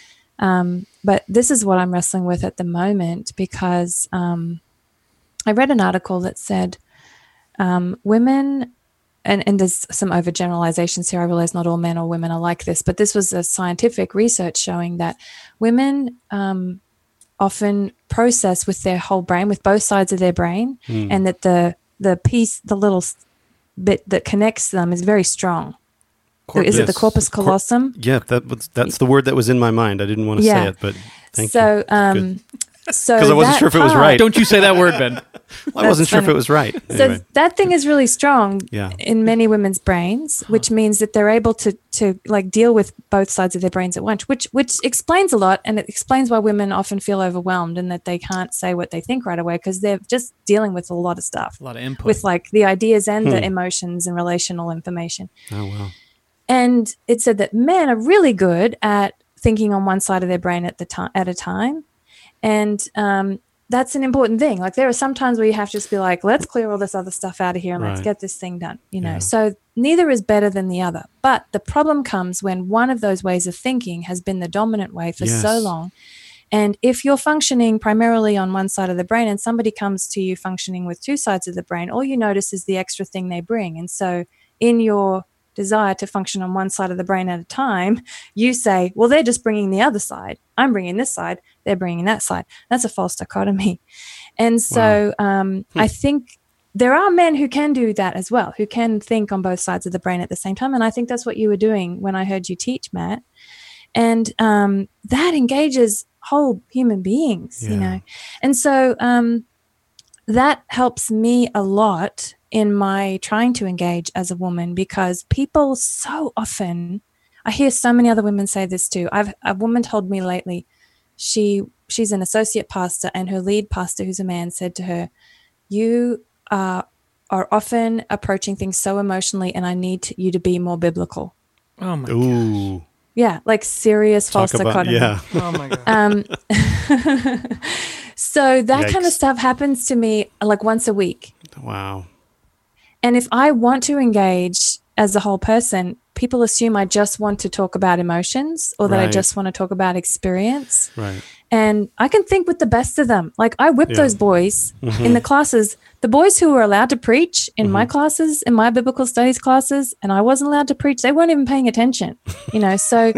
But this is what I'm wrestling with at the moment because I read an article that said women, and there's some overgeneralizations here. I realize not all men or women are like this, but this was a scientific research showing that women often process with their whole brain, with both sides of their brain, and that the little bit that connects them is very strong. Is it the corpus callosum? That's the word that was in my mind. I didn't want to say it, but thank you. Because I wasn't sure if it was right. Don't you say that word, Ben. I wasn't sure if it was right. Anyway. So that thing is really strong in many women's brains, which means that they're able to like deal with both sides of their brains at once, which explains a lot, and it explains why women often feel overwhelmed and that they can't say what they think right away because they're just dealing with a lot of stuff, a lot of input with like the ideas and the emotions and relational information. Oh wow! And it said that men are really good at thinking on one side of their brain at a time. And that's an important thing. Like there are some times where you have to just be like, let's clear all this other stuff out of here and let's get this thing done, So neither is better than the other. But the problem comes when one of those ways of thinking has been the dominant way for so long. And if you're functioning primarily on one side of the brain and somebody comes to you functioning with two sides of the brain, all you notice is the extra thing they bring. And so in your desire to function on one side of the brain at a time, you say, well, they're just bringing the other side. I'm bringing this side. They're bringing that side. That's a false dichotomy. And so I think there are men who can do that as well, who can think on both sides of the brain at the same time. And I think that's what you were doing when I heard you teach, Matt. And that engages whole human beings, you know. And so that helps me a lot in my trying to engage as a woman, because people so often, I hear so many other women say this too. A woman told me lately, she's an associate pastor, and her lead pastor, who's a man, said to her, you are often approaching things so emotionally, and I need you to be more biblical. Oh my gosh. Yeah, like serious false dichotomy. Yeah. Oh my God. So that kind of Yikes. stuff happens to me like once a week. Wow. And if I want to engage as a whole person, people assume I just want to talk about emotions, or that I Right. just want to talk about experience. Right. And I can think with the best of them. Like I whip Yeah. those boys in the classes, the boys who were allowed to preach in my classes, in my biblical studies classes, and I wasn't allowed to preach, they weren't even paying attention, you know? So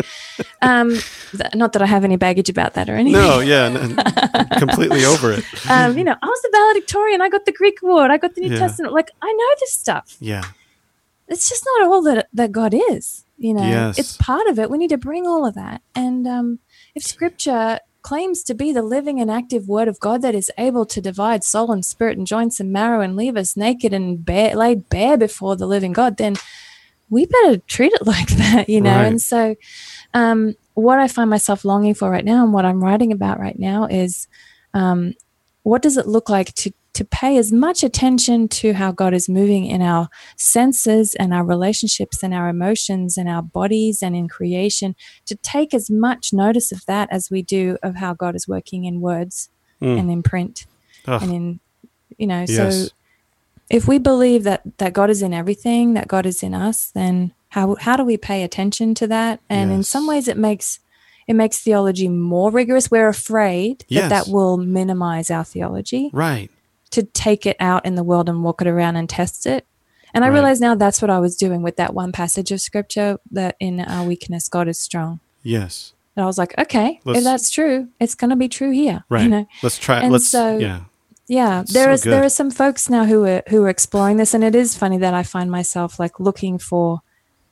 not that I have any baggage about that or anything. No, yeah, completely over it. You know, I was the valedictorian. I got the Greek award. I got the New Yeah. Testament. Like I know this stuff. Yeah. It's just not all that God is, you know. Yes. It's part of it. We need to bring all of that. And if Scripture claims to be the living and active Word of God that is able to divide soul and spirit and joints and marrow and leave us naked and laid bare before the living God, then we better treat it like that, you know. Right. And so what I find myself longing for right now, and what I'm writing about right now, is what does it look like to pay as much attention to how God is moving in our senses and our relationships and our emotions and our bodies and in creation, to take as much notice of that as we do of how God is working in words and in print and in, you know, so Yes. if we believe that God is in everything, that God is in us, then how do we pay attention to that? And in Yes. some ways it makes theology more rigorous. We're afraid Yes. that will minimize our theology, Right. to take it out in the world and walk it around and test it. And I Right. realize now that's what I was doing with that one passage of Scripture, that in our weakness, God is strong. Yes. And I was like, okay, Let's- if that's true, it's going to be true here. Right. You know? Let's try. And Let's. so- Yeah. Yeah, So there good. are some folks now who are exploring this, and it is funny that I find myself like looking for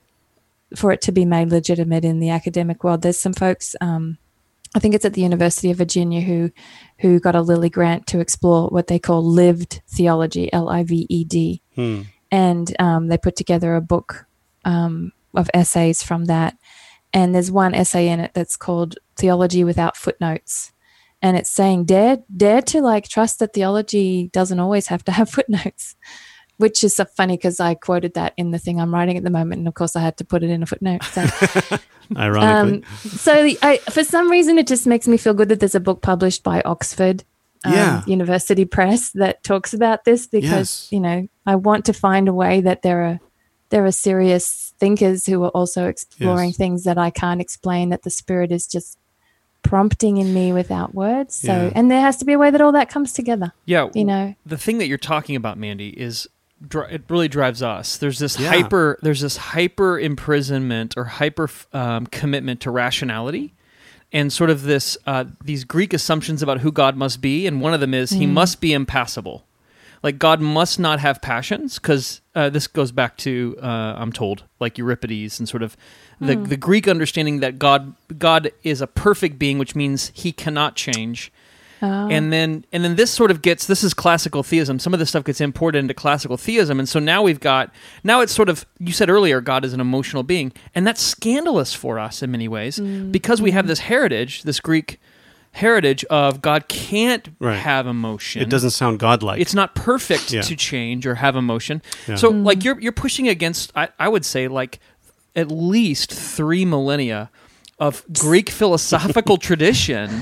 it to be made legitimate in the academic world. There's some folks, I think it's at the University of Virginia, who got a Lilly grant to explore what they call lived theology, LIVED, and they put together a book of essays from that. And there's one essay in it that's called Theology Without Footnotes. And it's saying, dare to like trust that theology doesn't always have to have footnotes, which is so funny because I quoted that in the thing I'm writing at the moment. And of course I had to put it in a footnote. So, Ironically. for some reason, it just makes me feel good that there's a book published by Oxford University Press that talks about this, because, Yes. you know, I want to find a way that there are serious thinkers who are also exploring Yes. things that I can't explain, that the Spirit is just prompting in me without words. So, Yeah. and there has to be a way that all that comes together. Yeah, You know, the thing that you're talking about, Mandy, is it really drives us. There's this Yeah. hyper imprisonment or hyper commitment to rationality, and sort of this these Greek assumptions about who God must be, and one of them is he must be impassible. Like God must not have passions, because this goes back to I'm told, like Euripides and sort of the Greek understanding that God is a perfect being, which means he cannot change. And then this sort of this is classical theism. Some of this stuff gets imported into classical theism, and so now it's sort of, you said earlier, God is an emotional being, and that's scandalous for us in many ways, because we have this heritage, this Greek heritage of God can't Right. have emotion. It doesn't sound godlike. It's not perfect Yeah. to change or have emotion. Yeah. So like you're pushing against, I would say, like at least 3 millennia of Greek philosophical tradition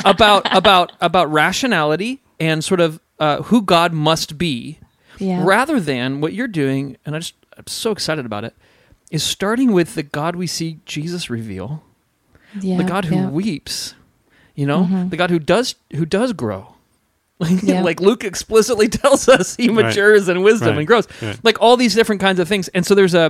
about rationality and sort of who God must be, yeah. rather than what you're doing. And I'm so excited about it. Is starting with the God we see Jesus reveal, Yeah, the God who yeah. weeps, you know, the God who does grow. Yeah. Like Luke explicitly tells us, he matures in wisdom Right. and grows. Right. Like all these different kinds of things. And so there's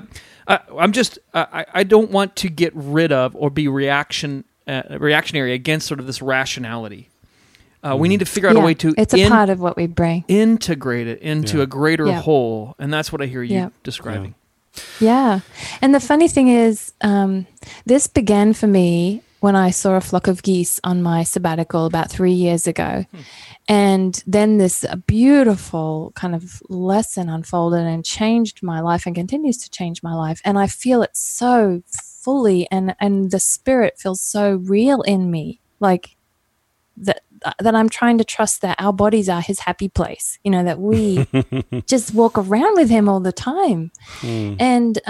I don't want to get rid of or be reactionary against sort of this rationality. We need to figure out a way to it's a part of what we bring. Integrate it into a greater whole. And that's what I hear you describing. Yeah. And the funny thing is, this began for me when I saw a flock of geese on my sabbatical about 3 years ago. And then this beautiful kind of lesson unfolded and changed my life and continues to change my life. And I feel it so fully, and the Spirit feels so real in me, like that I'm trying to trust that our bodies are his happy place, that we just walk around with him all the time. And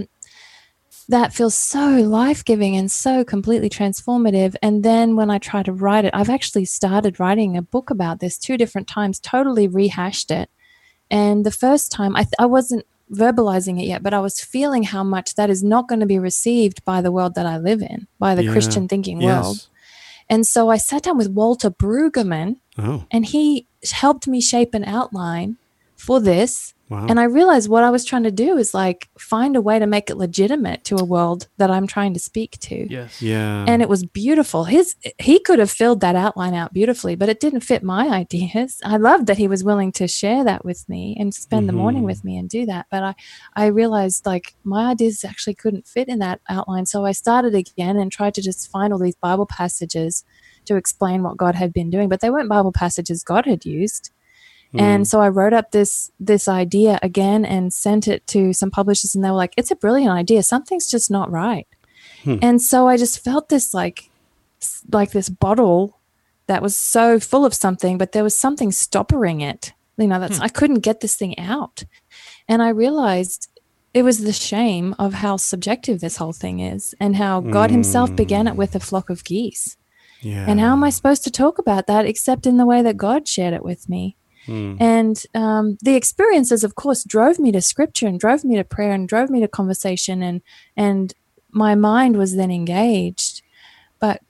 that feels so life-giving and so completely transformative. And then when I try to write it, I've actually started writing a book about this 2 different times, totally rehashed it. And the first time I wasn't verbalizing it yet, but I was feeling how much that is not going to be received by the world that I live in, by the Christian thinking world. And so I sat down with Walter Brueggemann, and he helped me shape an outline for this. Wow. And I realized what I was trying to do is like find a way to make it legitimate to a world that I'm trying to speak to. Yes. Yeah. And it was beautiful. He could have filled that outline out beautifully, but it didn't fit my ideas. I loved that he was willing to share that with me and spend the morning with me and do that. But I realized like my ideas actually couldn't fit in that outline. So I started again and tried to just find all these Bible passages to explain what God had been doing, but they weren't Bible passages God had used. And so I wrote up this idea again and sent it to some publishers, and they were like, it's a brilliant idea. Something's just not right. And so I just felt this like this bottle that was so full of something, but there was something stopping it. I couldn't get this thing out. And I realized it was the shame of how subjective this whole thing is, and how God himself began it with a flock of geese. Yeah. And how am I supposed to talk about that except in the way that God shared it with me? And the experiences, of course, drove me to scripture and drove me to prayer and drove me to conversation, and my mind was then engaged. But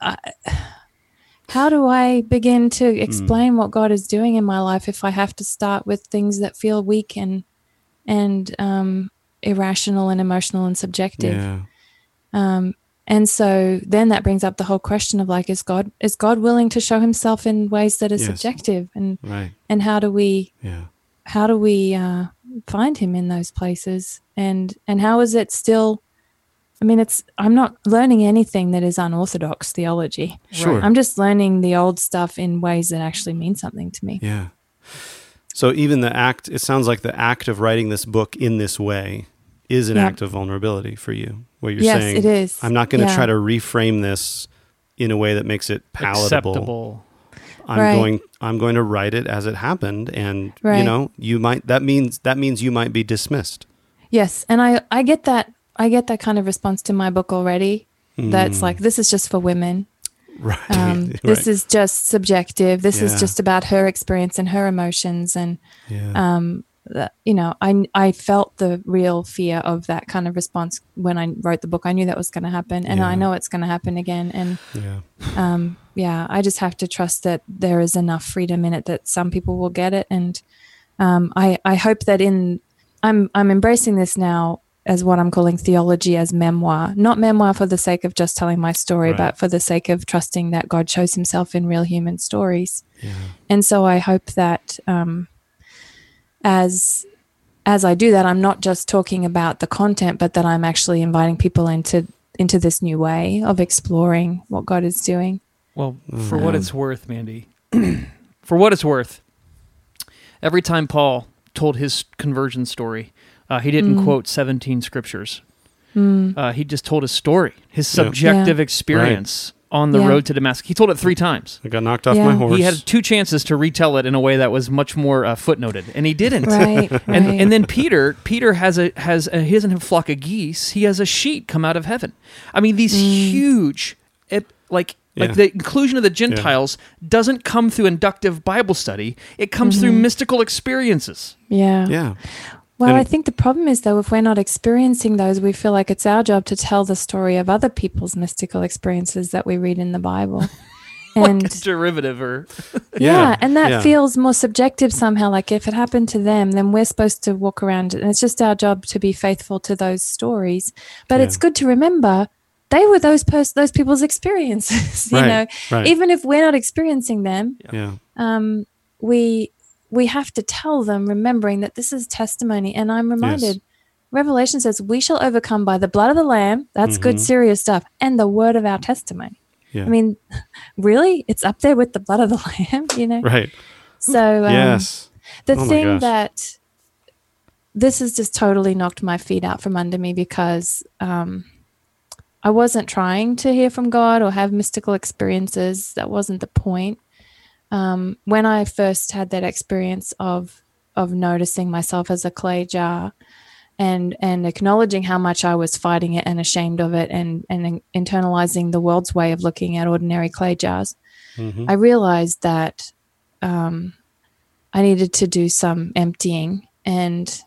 how do I begin to explain what God is doing in my life if I have to start with things that feel weak and irrational and emotional and subjective? Yeah. And so then that brings up the whole question of like, is God willing to show himself in ways that are subjective, and how do we find him in those places, and how is it still? I mean, I'm not learning anything that is unorthodox theology. Sure. I'm just learning the old stuff in ways that actually mean something to me. Yeah. So even it sounds like the act of writing this book in this way is an act of vulnerability for you. Where you're saying, it is. I'm not going to try to reframe this in a way that makes it palatable. Acceptable. I'm going to write it as it happened, and that means you might be dismissed. Yes, and I get that. I get that kind of response to my book already. That's like, this is just for women. Right. This is just subjective. This is just about her experience and her emotions, and I felt the real fear of that kind of response when I wrote the book. I knew that was going to happen, and I know it's going to happen again. And I just have to trust that there is enough freedom in it that some people will get it. And I hope that I'm embracing this now as what I'm calling theology as memoir, not memoir for the sake of just telling my story, but for the sake of trusting that God shows himself in real human stories. Yeah. And so I hope that as I do that, I'm not just talking about the content, but that I'm actually inviting people into this new way of exploring what God is doing. Well, for what it's worth, Mandy, for what it's worth, every time Paul told his conversion story, he didn't quote 17 scriptures. He just told his story, his subjective experience on the road to Damascus. He told it 3 times. I got knocked off my horse. He had 2 chances to retell it in a way that was much more footnoted, and he didn't. Right. And then Peter he doesn't have a flock of geese. He has a sheep come out of heaven. I mean, these huge, like the inclusion of the Gentiles doesn't come through inductive Bible study. It comes through mystical experiences. Yeah. Yeah. Well, I think the problem is, though, if we're not experiencing those, we feel like it's our job to tell the story of other people's mystical experiences that we read in the Bible. And like a derivative or... and that feels more subjective somehow. Like if it happened to them, then we're supposed to walk around, and it's just our job to be faithful to those stories. But it's good to remember they were those people's experiences. You know, even if we're not experiencing them, we have to tell them, remembering that this is testimony. And I'm reminded, Revelation says, we shall overcome by the blood of the Lamb. That's good, serious stuff. And the word of our testimony. Yeah. I mean, really? It's up there with the blood of the Lamb, you know? Right. So the thing that this has just totally knocked my feet out from under me, because I wasn't trying to hear from God or have mystical experiences. That wasn't the point. When I first had that experience of noticing myself as a clay jar and acknowledging how much I was fighting it and ashamed of it, and internalizing the world's way of looking at ordinary clay jars, I realized that I needed to do some emptying. And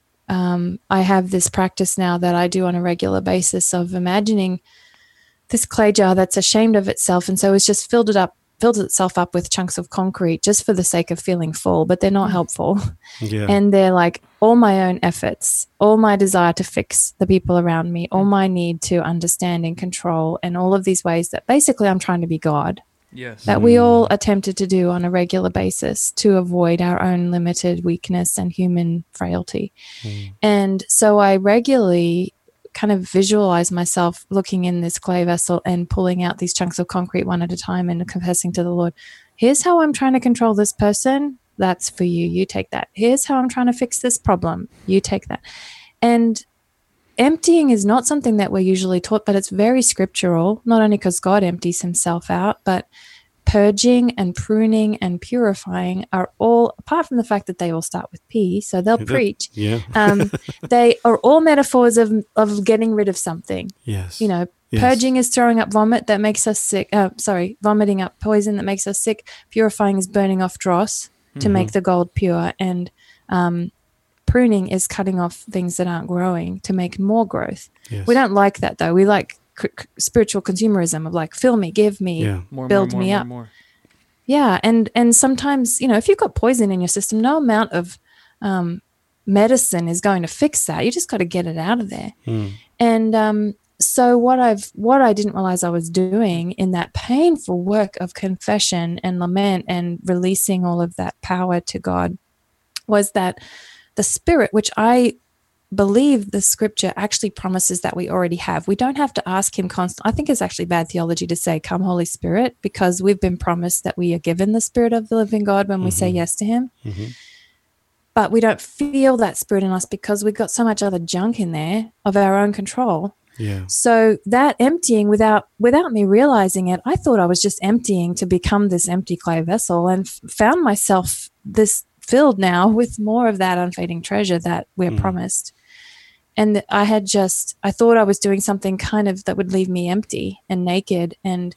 I have this practice now that I do on a regular basis of imagining this clay jar that's ashamed of itself, and so it's just filled itself up with chunks of concrete just for the sake of feeling full, but they're not helpful. Yeah. And they're like all my own efforts, all my desire to fix the people around me, all my need to understand and control, and all of these ways that basically I'm trying to be God. Yes. That we all attempted to do on a regular basis to avoid our own limited weakness and human frailty. And so I regularly kind of visualize myself looking in this clay vessel and pulling out these chunks of concrete one at a time and confessing to the Lord, here's how I'm trying to control this person. That's for you. You take that. Here's how I'm trying to fix this problem. You take that. And emptying is not something that we're usually taught, but it's very scriptural, not only because God empties himself out, but purging and pruning and purifying are all, apart from the fact that they all start with P, so they'll preach. Yeah. They are all metaphors of getting rid of something. Yes. You know, purging is throwing up vomit that makes us sick. Vomiting up poison that makes us sick. Purifying is burning off dross to make the gold pure. And pruning is cutting off things that aren't growing to make more growth. Yes. We don't like that, though. We like spiritual consumerism of like, fill me, give me, build me up. More. Yeah. And sometimes, you know, if you've got poison in your system, no amount of medicine is going to fix that. You just got to get it out of there. And so what I didn't realize I was doing in that painful work of confession and lament and releasing all of that power to God was that the Spirit, which I believe the scripture actually promises that we already have. We don't have to ask him constantly. I think it's actually bad theology to say, come Holy Spirit, because we've been promised that we are given the Spirit of the living God when we say yes to him. But we don't feel that Spirit in us because we've got so much other junk in there of our own control. Yeah. So that emptying without me realizing it, I thought I was just emptying to become this empty clay vessel, and found myself this filled now with more of that unfading treasure that we're promised. And I thought I was doing something kind of that would leave me empty and naked, and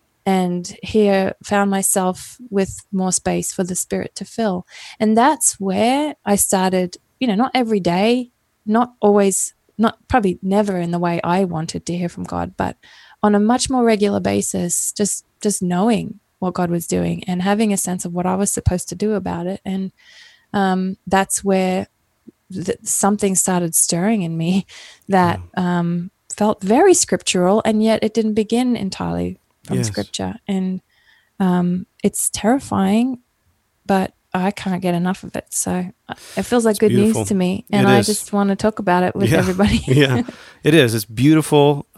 here found myself with more space for the Spirit to fill. And that's where I started, you know, not every day, not always, not probably never in the way I wanted to hear from God, but on a much more regular basis, just knowing what God was doing and having a sense of what I was supposed to do about it. And that's where something started stirring in me that felt very scriptural, and yet it didn't begin entirely from scripture. And it's terrifying, but I can't get enough of it. So it feels like good news to me, and I just want to talk about it with everybody. It is. It's beautiful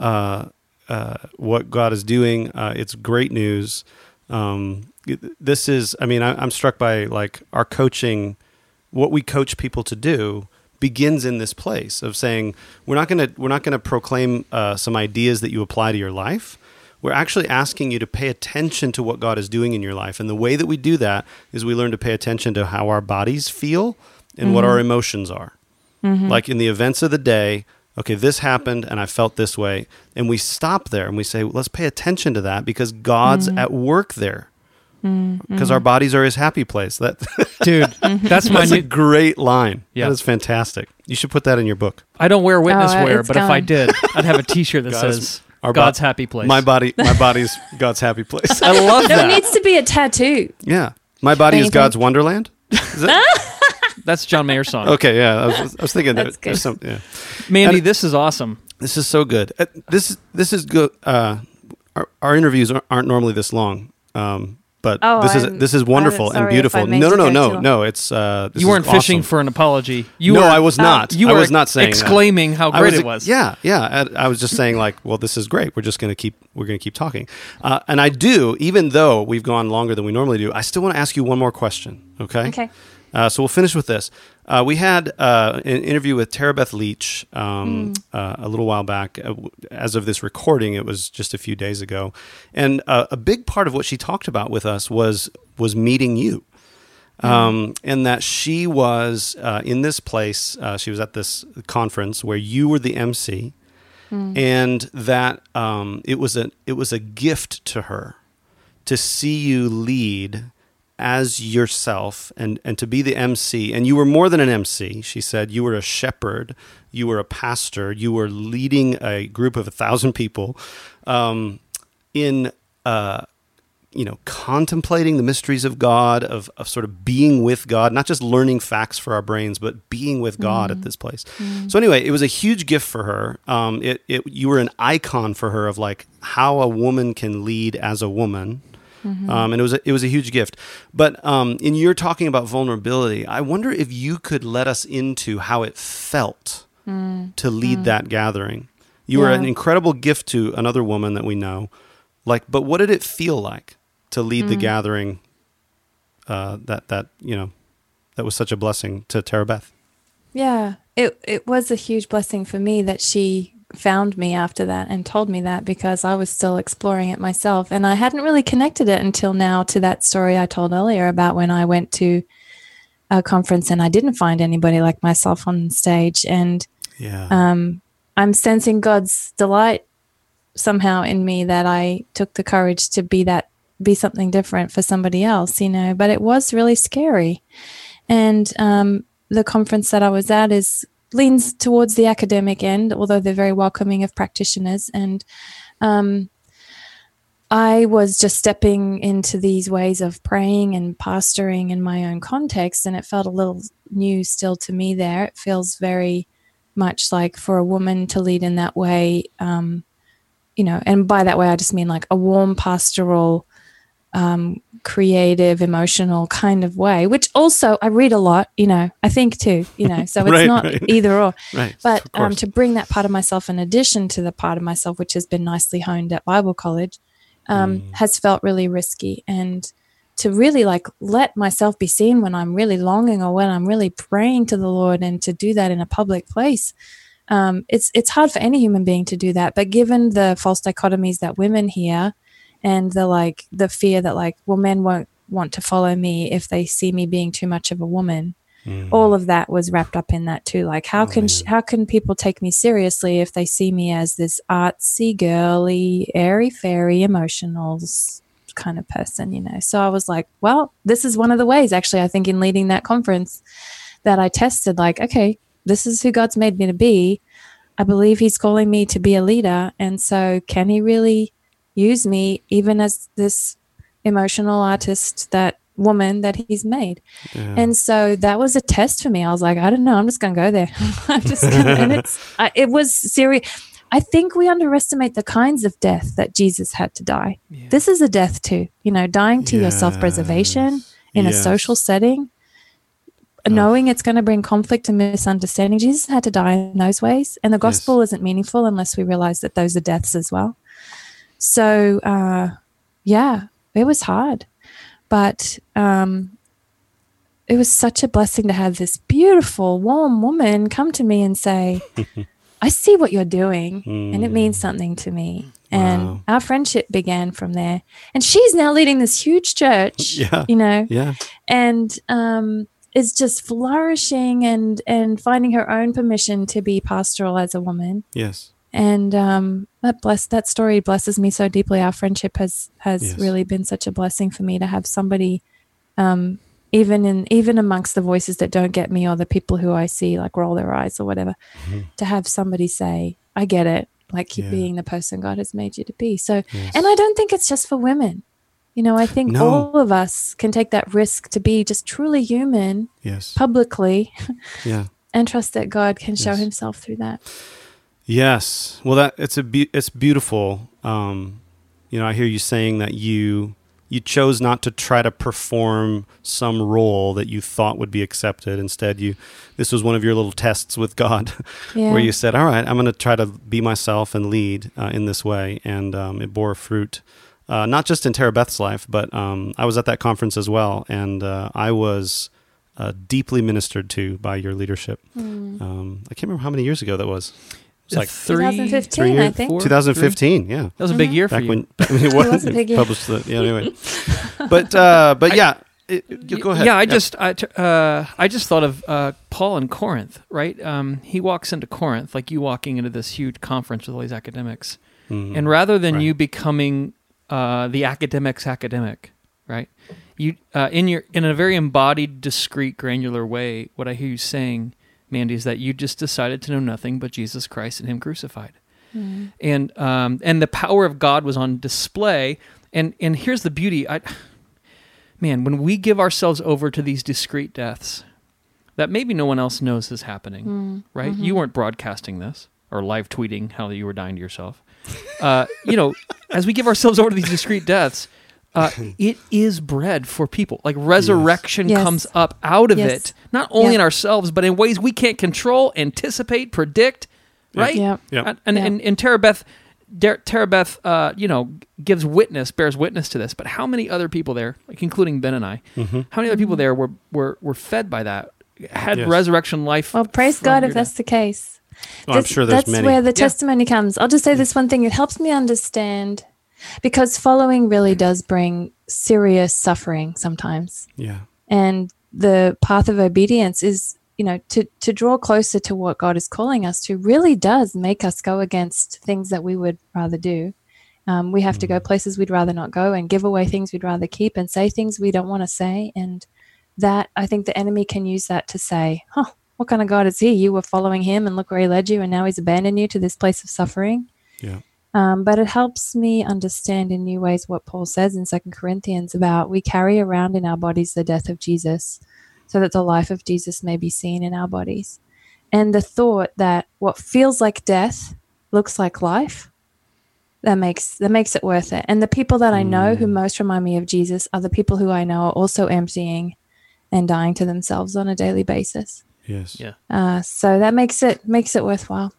what God is doing. It's great news. This is, I mean, I'm struck by like our coaching. What we coach people to do begins in this place of saying, we're not going to proclaim some ideas that you apply to your life. We're actually asking you to pay attention to what God is doing in your life. And the way that we do that is we learn to pay attention to how our bodies feel and what our emotions are. Like in the events of the day, okay, this happened and I felt this way. And we stop there and we say, let's pay attention to that because God's at work there. Because our bodies are his happy place. Dude, that's a great line. Yeah. That is fantastic. You should put that in your book. I don't wear witness wear, but if I did, I'd have a T-shirt that says God's happy place. My body's God's happy place. I love that. It needs to be a tattoo. Yeah. My body is God's wonderland. Is that? That's John Mayer's song. Okay, yeah. I was thinking that's that. Good. Mandy, this is awesome. This is so good. This is good. Our interviews aren't normally this long, but this is wonderful and beautiful. No. It's this you weren't is fishing awesome. for an apology. I was not. You I were was not saying exclaiming that. how great it was. Yeah. I was just saying like, well, this is great. We're going to keep talking. And I do, even though we've gone longer than we normally do, I still want to ask you one more question. Okay. Okay. So we'll finish with this. We had an interview with Tara Beth Leach a little while back. As of this recording, it was just a few days ago. And a big part of what she talked about with us was meeting you. And that she was in this place. She was at this conference where you were the MC, and that it was a gift to her to see you lead as yourself and to be the MC. And you were more than an MC. She said you were a shepherd, you were a pastor, you were leading a group of 1,000 people in contemplating the mysteries of God, of sort of being with God, not just learning facts for our brains, but being with God at this place. So anyway, it was a huge gift for her. You were an icon for her of like how a woman can lead as a woman. And it was a huge gift. But in your talking about vulnerability, I wonder if you could let us into how it felt to lead that gathering. You were an incredible gift to another woman that we know. But what did it feel like to lead the gathering? That was such a blessing to Tara Beth. Yeah, it was a huge blessing for me that she found me after that and told me that, because I was still exploring it myself. And I hadn't really connected it until now to that story I told earlier about when I went to a conference and I didn't find anybody like myself on stage. And I'm sensing God's delight somehow in me that I took the courage to be something different for somebody else, but it was really scary. And the conference that I was at leans towards the academic end, although they're very welcoming of practitioners. And I was just stepping into these ways of praying and pastoring in my own context, and it felt a little new still to me there. It feels very much like for a woman to lead in that way, and by that way I just mean like a warm pastoral creative, emotional kind of way, which also I read a lot, I think too, so it's not either or. Right. But to bring that part of myself in addition to the part of myself which has been nicely honed at Bible college has felt really risky. And to really let myself be seen when I'm really longing or when I'm really praying to the Lord, and to do that in a public place, it's hard for any human being to do that. But given the false dichotomies that women hear, and the fear that men won't want to follow me if they see me being too much of a woman. All of that was wrapped up in that too. How can people take me seriously if they see me as this artsy, girly, airy fairy, emotional kind of person, So I was like, well, this is one of the ways actually, I think, in leading that conference that I tested, okay, this is who God's made me to be. I believe he's calling me to be a leader. And so can he really use me even as this emotional artist, that woman that he's made? And so that was a test for me. I was like, I don't know, I'm just going to go there. It was serious. I think we underestimate the kinds of death that Jesus had to die. This is a death too, dying to your self-preservation in a social setting, knowing it's going to bring conflict and misunderstanding. Jesus had to die in those ways, and the gospel isn't meaningful unless we realize that those are deaths as well. So, it was hard, but it was such a blessing to have this beautiful, warm woman come to me and say, I see what you're doing, and it means something to me. And our friendship began from there. And she's now leading this huge church, and is just flourishing and finding her own permission to be pastoral as a woman. Yes. And that story blesses me so deeply. Our friendship has really been such a blessing for me to have somebody, even amongst the voices that don't get me, or the people who I see roll their eyes or whatever, to have somebody say, I get it, keep being the person God has made you to be. So, and I don't think it's just for women. I think all of us can take that risk to be just truly human publicly and trust that God can show himself through that. Yes. Well, it's beautiful. I hear you saying that you chose not to try to perform some role that you thought would be accepted. Instead, this was one of your little tests with God, where you said, all right, I'm going to try to be myself and lead in this way. And it bore fruit, not just in Tara Beth's life, but I was at that conference as well. And I was deeply ministered to by your leadership. I can't remember how many years ago that was. It's like 2015, I think. 2015, yeah. That was a big year for Back you. when it was a big year. Published anyway. But yeah, go ahead. Yeah, I just thought of Paul in Corinth, right? He walks into Corinth like you walking into this huge conference with all these academics, and rather than you becoming the academic's academic, right? You in a very embodied, discreet, granular way. What I hear you saying, Mandy, is that you just decided to know nothing but Jesus Christ and Him crucified, and the power of God was on display. And here's the beauty, when we give ourselves over to these discreet deaths, that maybe no one else knows is happening, right? You weren't broadcasting this or live tweeting how you were dying to yourself. As we give ourselves over to these discreet deaths, it is bread for people. Like resurrection comes up out of it, not only in ourselves, but in ways we can't control, anticipate, predict, right? Yeah. And Tara Beth, bears witness to this. But how many other people there, like including Ben and I, how many other people there were fed by that, had resurrection life? Well, praise God if that's the case. I'm sure there's that's many. Where the testimony comes. I'll just say this one thing. It helps me understand, because following really does bring serious suffering sometimes. Yeah. And the path of obedience is, to draw closer to what God is calling us to really does make us go against things that we would rather do. We have to go places we'd rather not go and give away things we'd rather keep and say things we don't want to say. And that, I think the enemy can use that to say, what kind of God is he? You were following him and look where he led you, and now he's abandoned you to this place of suffering. Yeah. But it helps me understand in new ways what Paul says in 2 Corinthians about we carry around in our bodies the death of Jesus so that the life of Jesus may be seen in our bodies. And the thought that what feels like death looks like life, that makes it worth it. And the people that I know who most remind me of Jesus are the people who I know are also emptying and dying to themselves on a daily basis. Yes. Yeah. So that makes it worthwhile.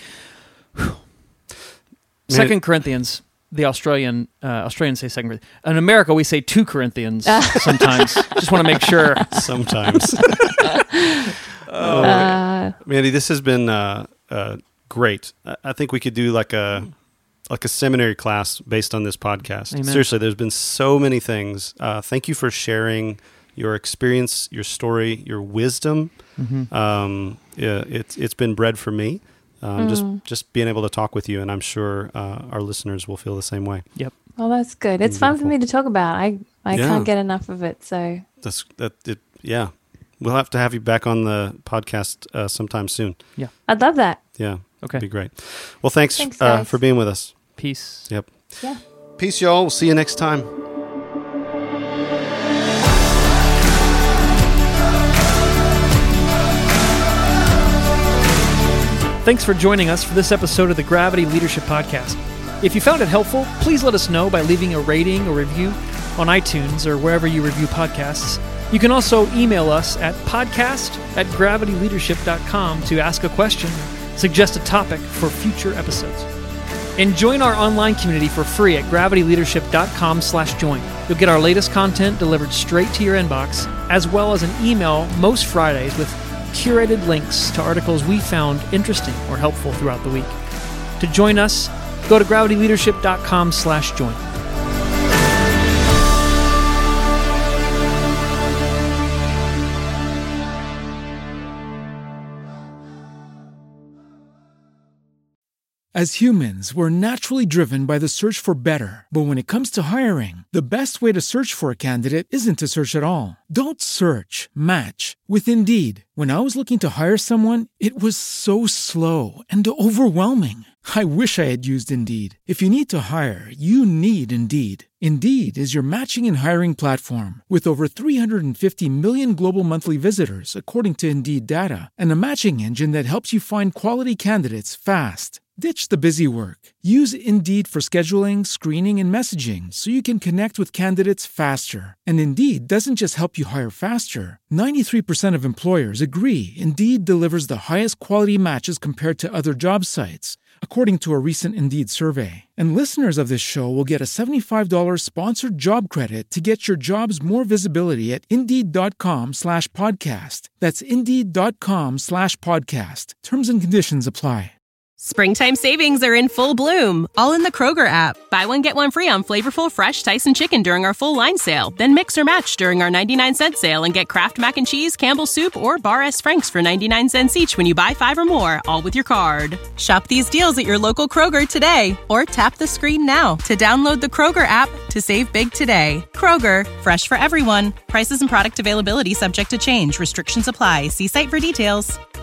2 Corinthians, the Australians say 2 Corinthians. In America, we say 2 Corinthians sometimes. Just want to make sure. Sometimes. Mandy, this has been great. I think we could do like a seminary class based on this podcast. Amen. Seriously, there's been so many things. Thank you for sharing your experience, your story, your wisdom. It's been bread for me. Just being able to talk with you, and I'm sure our listeners will feel the same way. Yep. Well, that's good. It's fun for me to talk about. I can't get enough of it. So yeah. We'll have to have you back on the podcast sometime soon. Yeah. I'd love that. Yeah. Okay. That'd be great. Well, thanks guys. for being with us. Peace. Yep. Yeah. Peace, y'all. We'll see you next time. Thanks for joining us for this episode of the Gravity Leadership Podcast. If you found it helpful, please let us know by leaving a rating or review on iTunes or wherever you review podcasts. You can also email us at podcast@gravityleadership.com to ask a question or suggest a topic for future episodes. And join our online community for free at gravityleadership.com/join. You'll get our latest content delivered straight to your inbox, as well as an email most Fridays with curated links to articles we found interesting or helpful throughout the week. To join us, go to gravityleadership.com/join. As humans, we're naturally driven by the search for better. But when it comes to hiring, the best way to search for a candidate isn't to search at all. Don't search, match with Indeed. When I was looking to hire someone, it was so slow and overwhelming. I wish I had used Indeed. If you need to hire, you need Indeed. Indeed is your matching and hiring platform with over 350 million global monthly visitors, according to Indeed data, and a matching engine that helps you find quality candidates fast. Ditch the busy work. Use Indeed for scheduling, screening, and messaging so you can connect with candidates faster. And Indeed doesn't just help you hire faster. 93% of employers agree Indeed delivers the highest quality matches compared to other job sites, according to a recent Indeed survey. And listeners of this show will get a $75 sponsored job credit to get your jobs more visibility at Indeed.com/podcast. That's Indeed.com/podcast. Terms and conditions apply. Springtime savings are in full bloom, all in the Kroger app. Buy one, get one free on flavorful fresh Tyson chicken during our full line sale. Then mix or match during our 99-cent sale and get Kraft Mac and Cheese, Campbell's Soup, or Bar S. Frank's for 99 cents each when you buy 5 or more, all with your card. Shop these deals at your local Kroger today, or tap the screen now to download the Kroger app to save big today. Kroger, fresh for everyone. Prices and product availability subject to change. Restrictions apply. See site for details.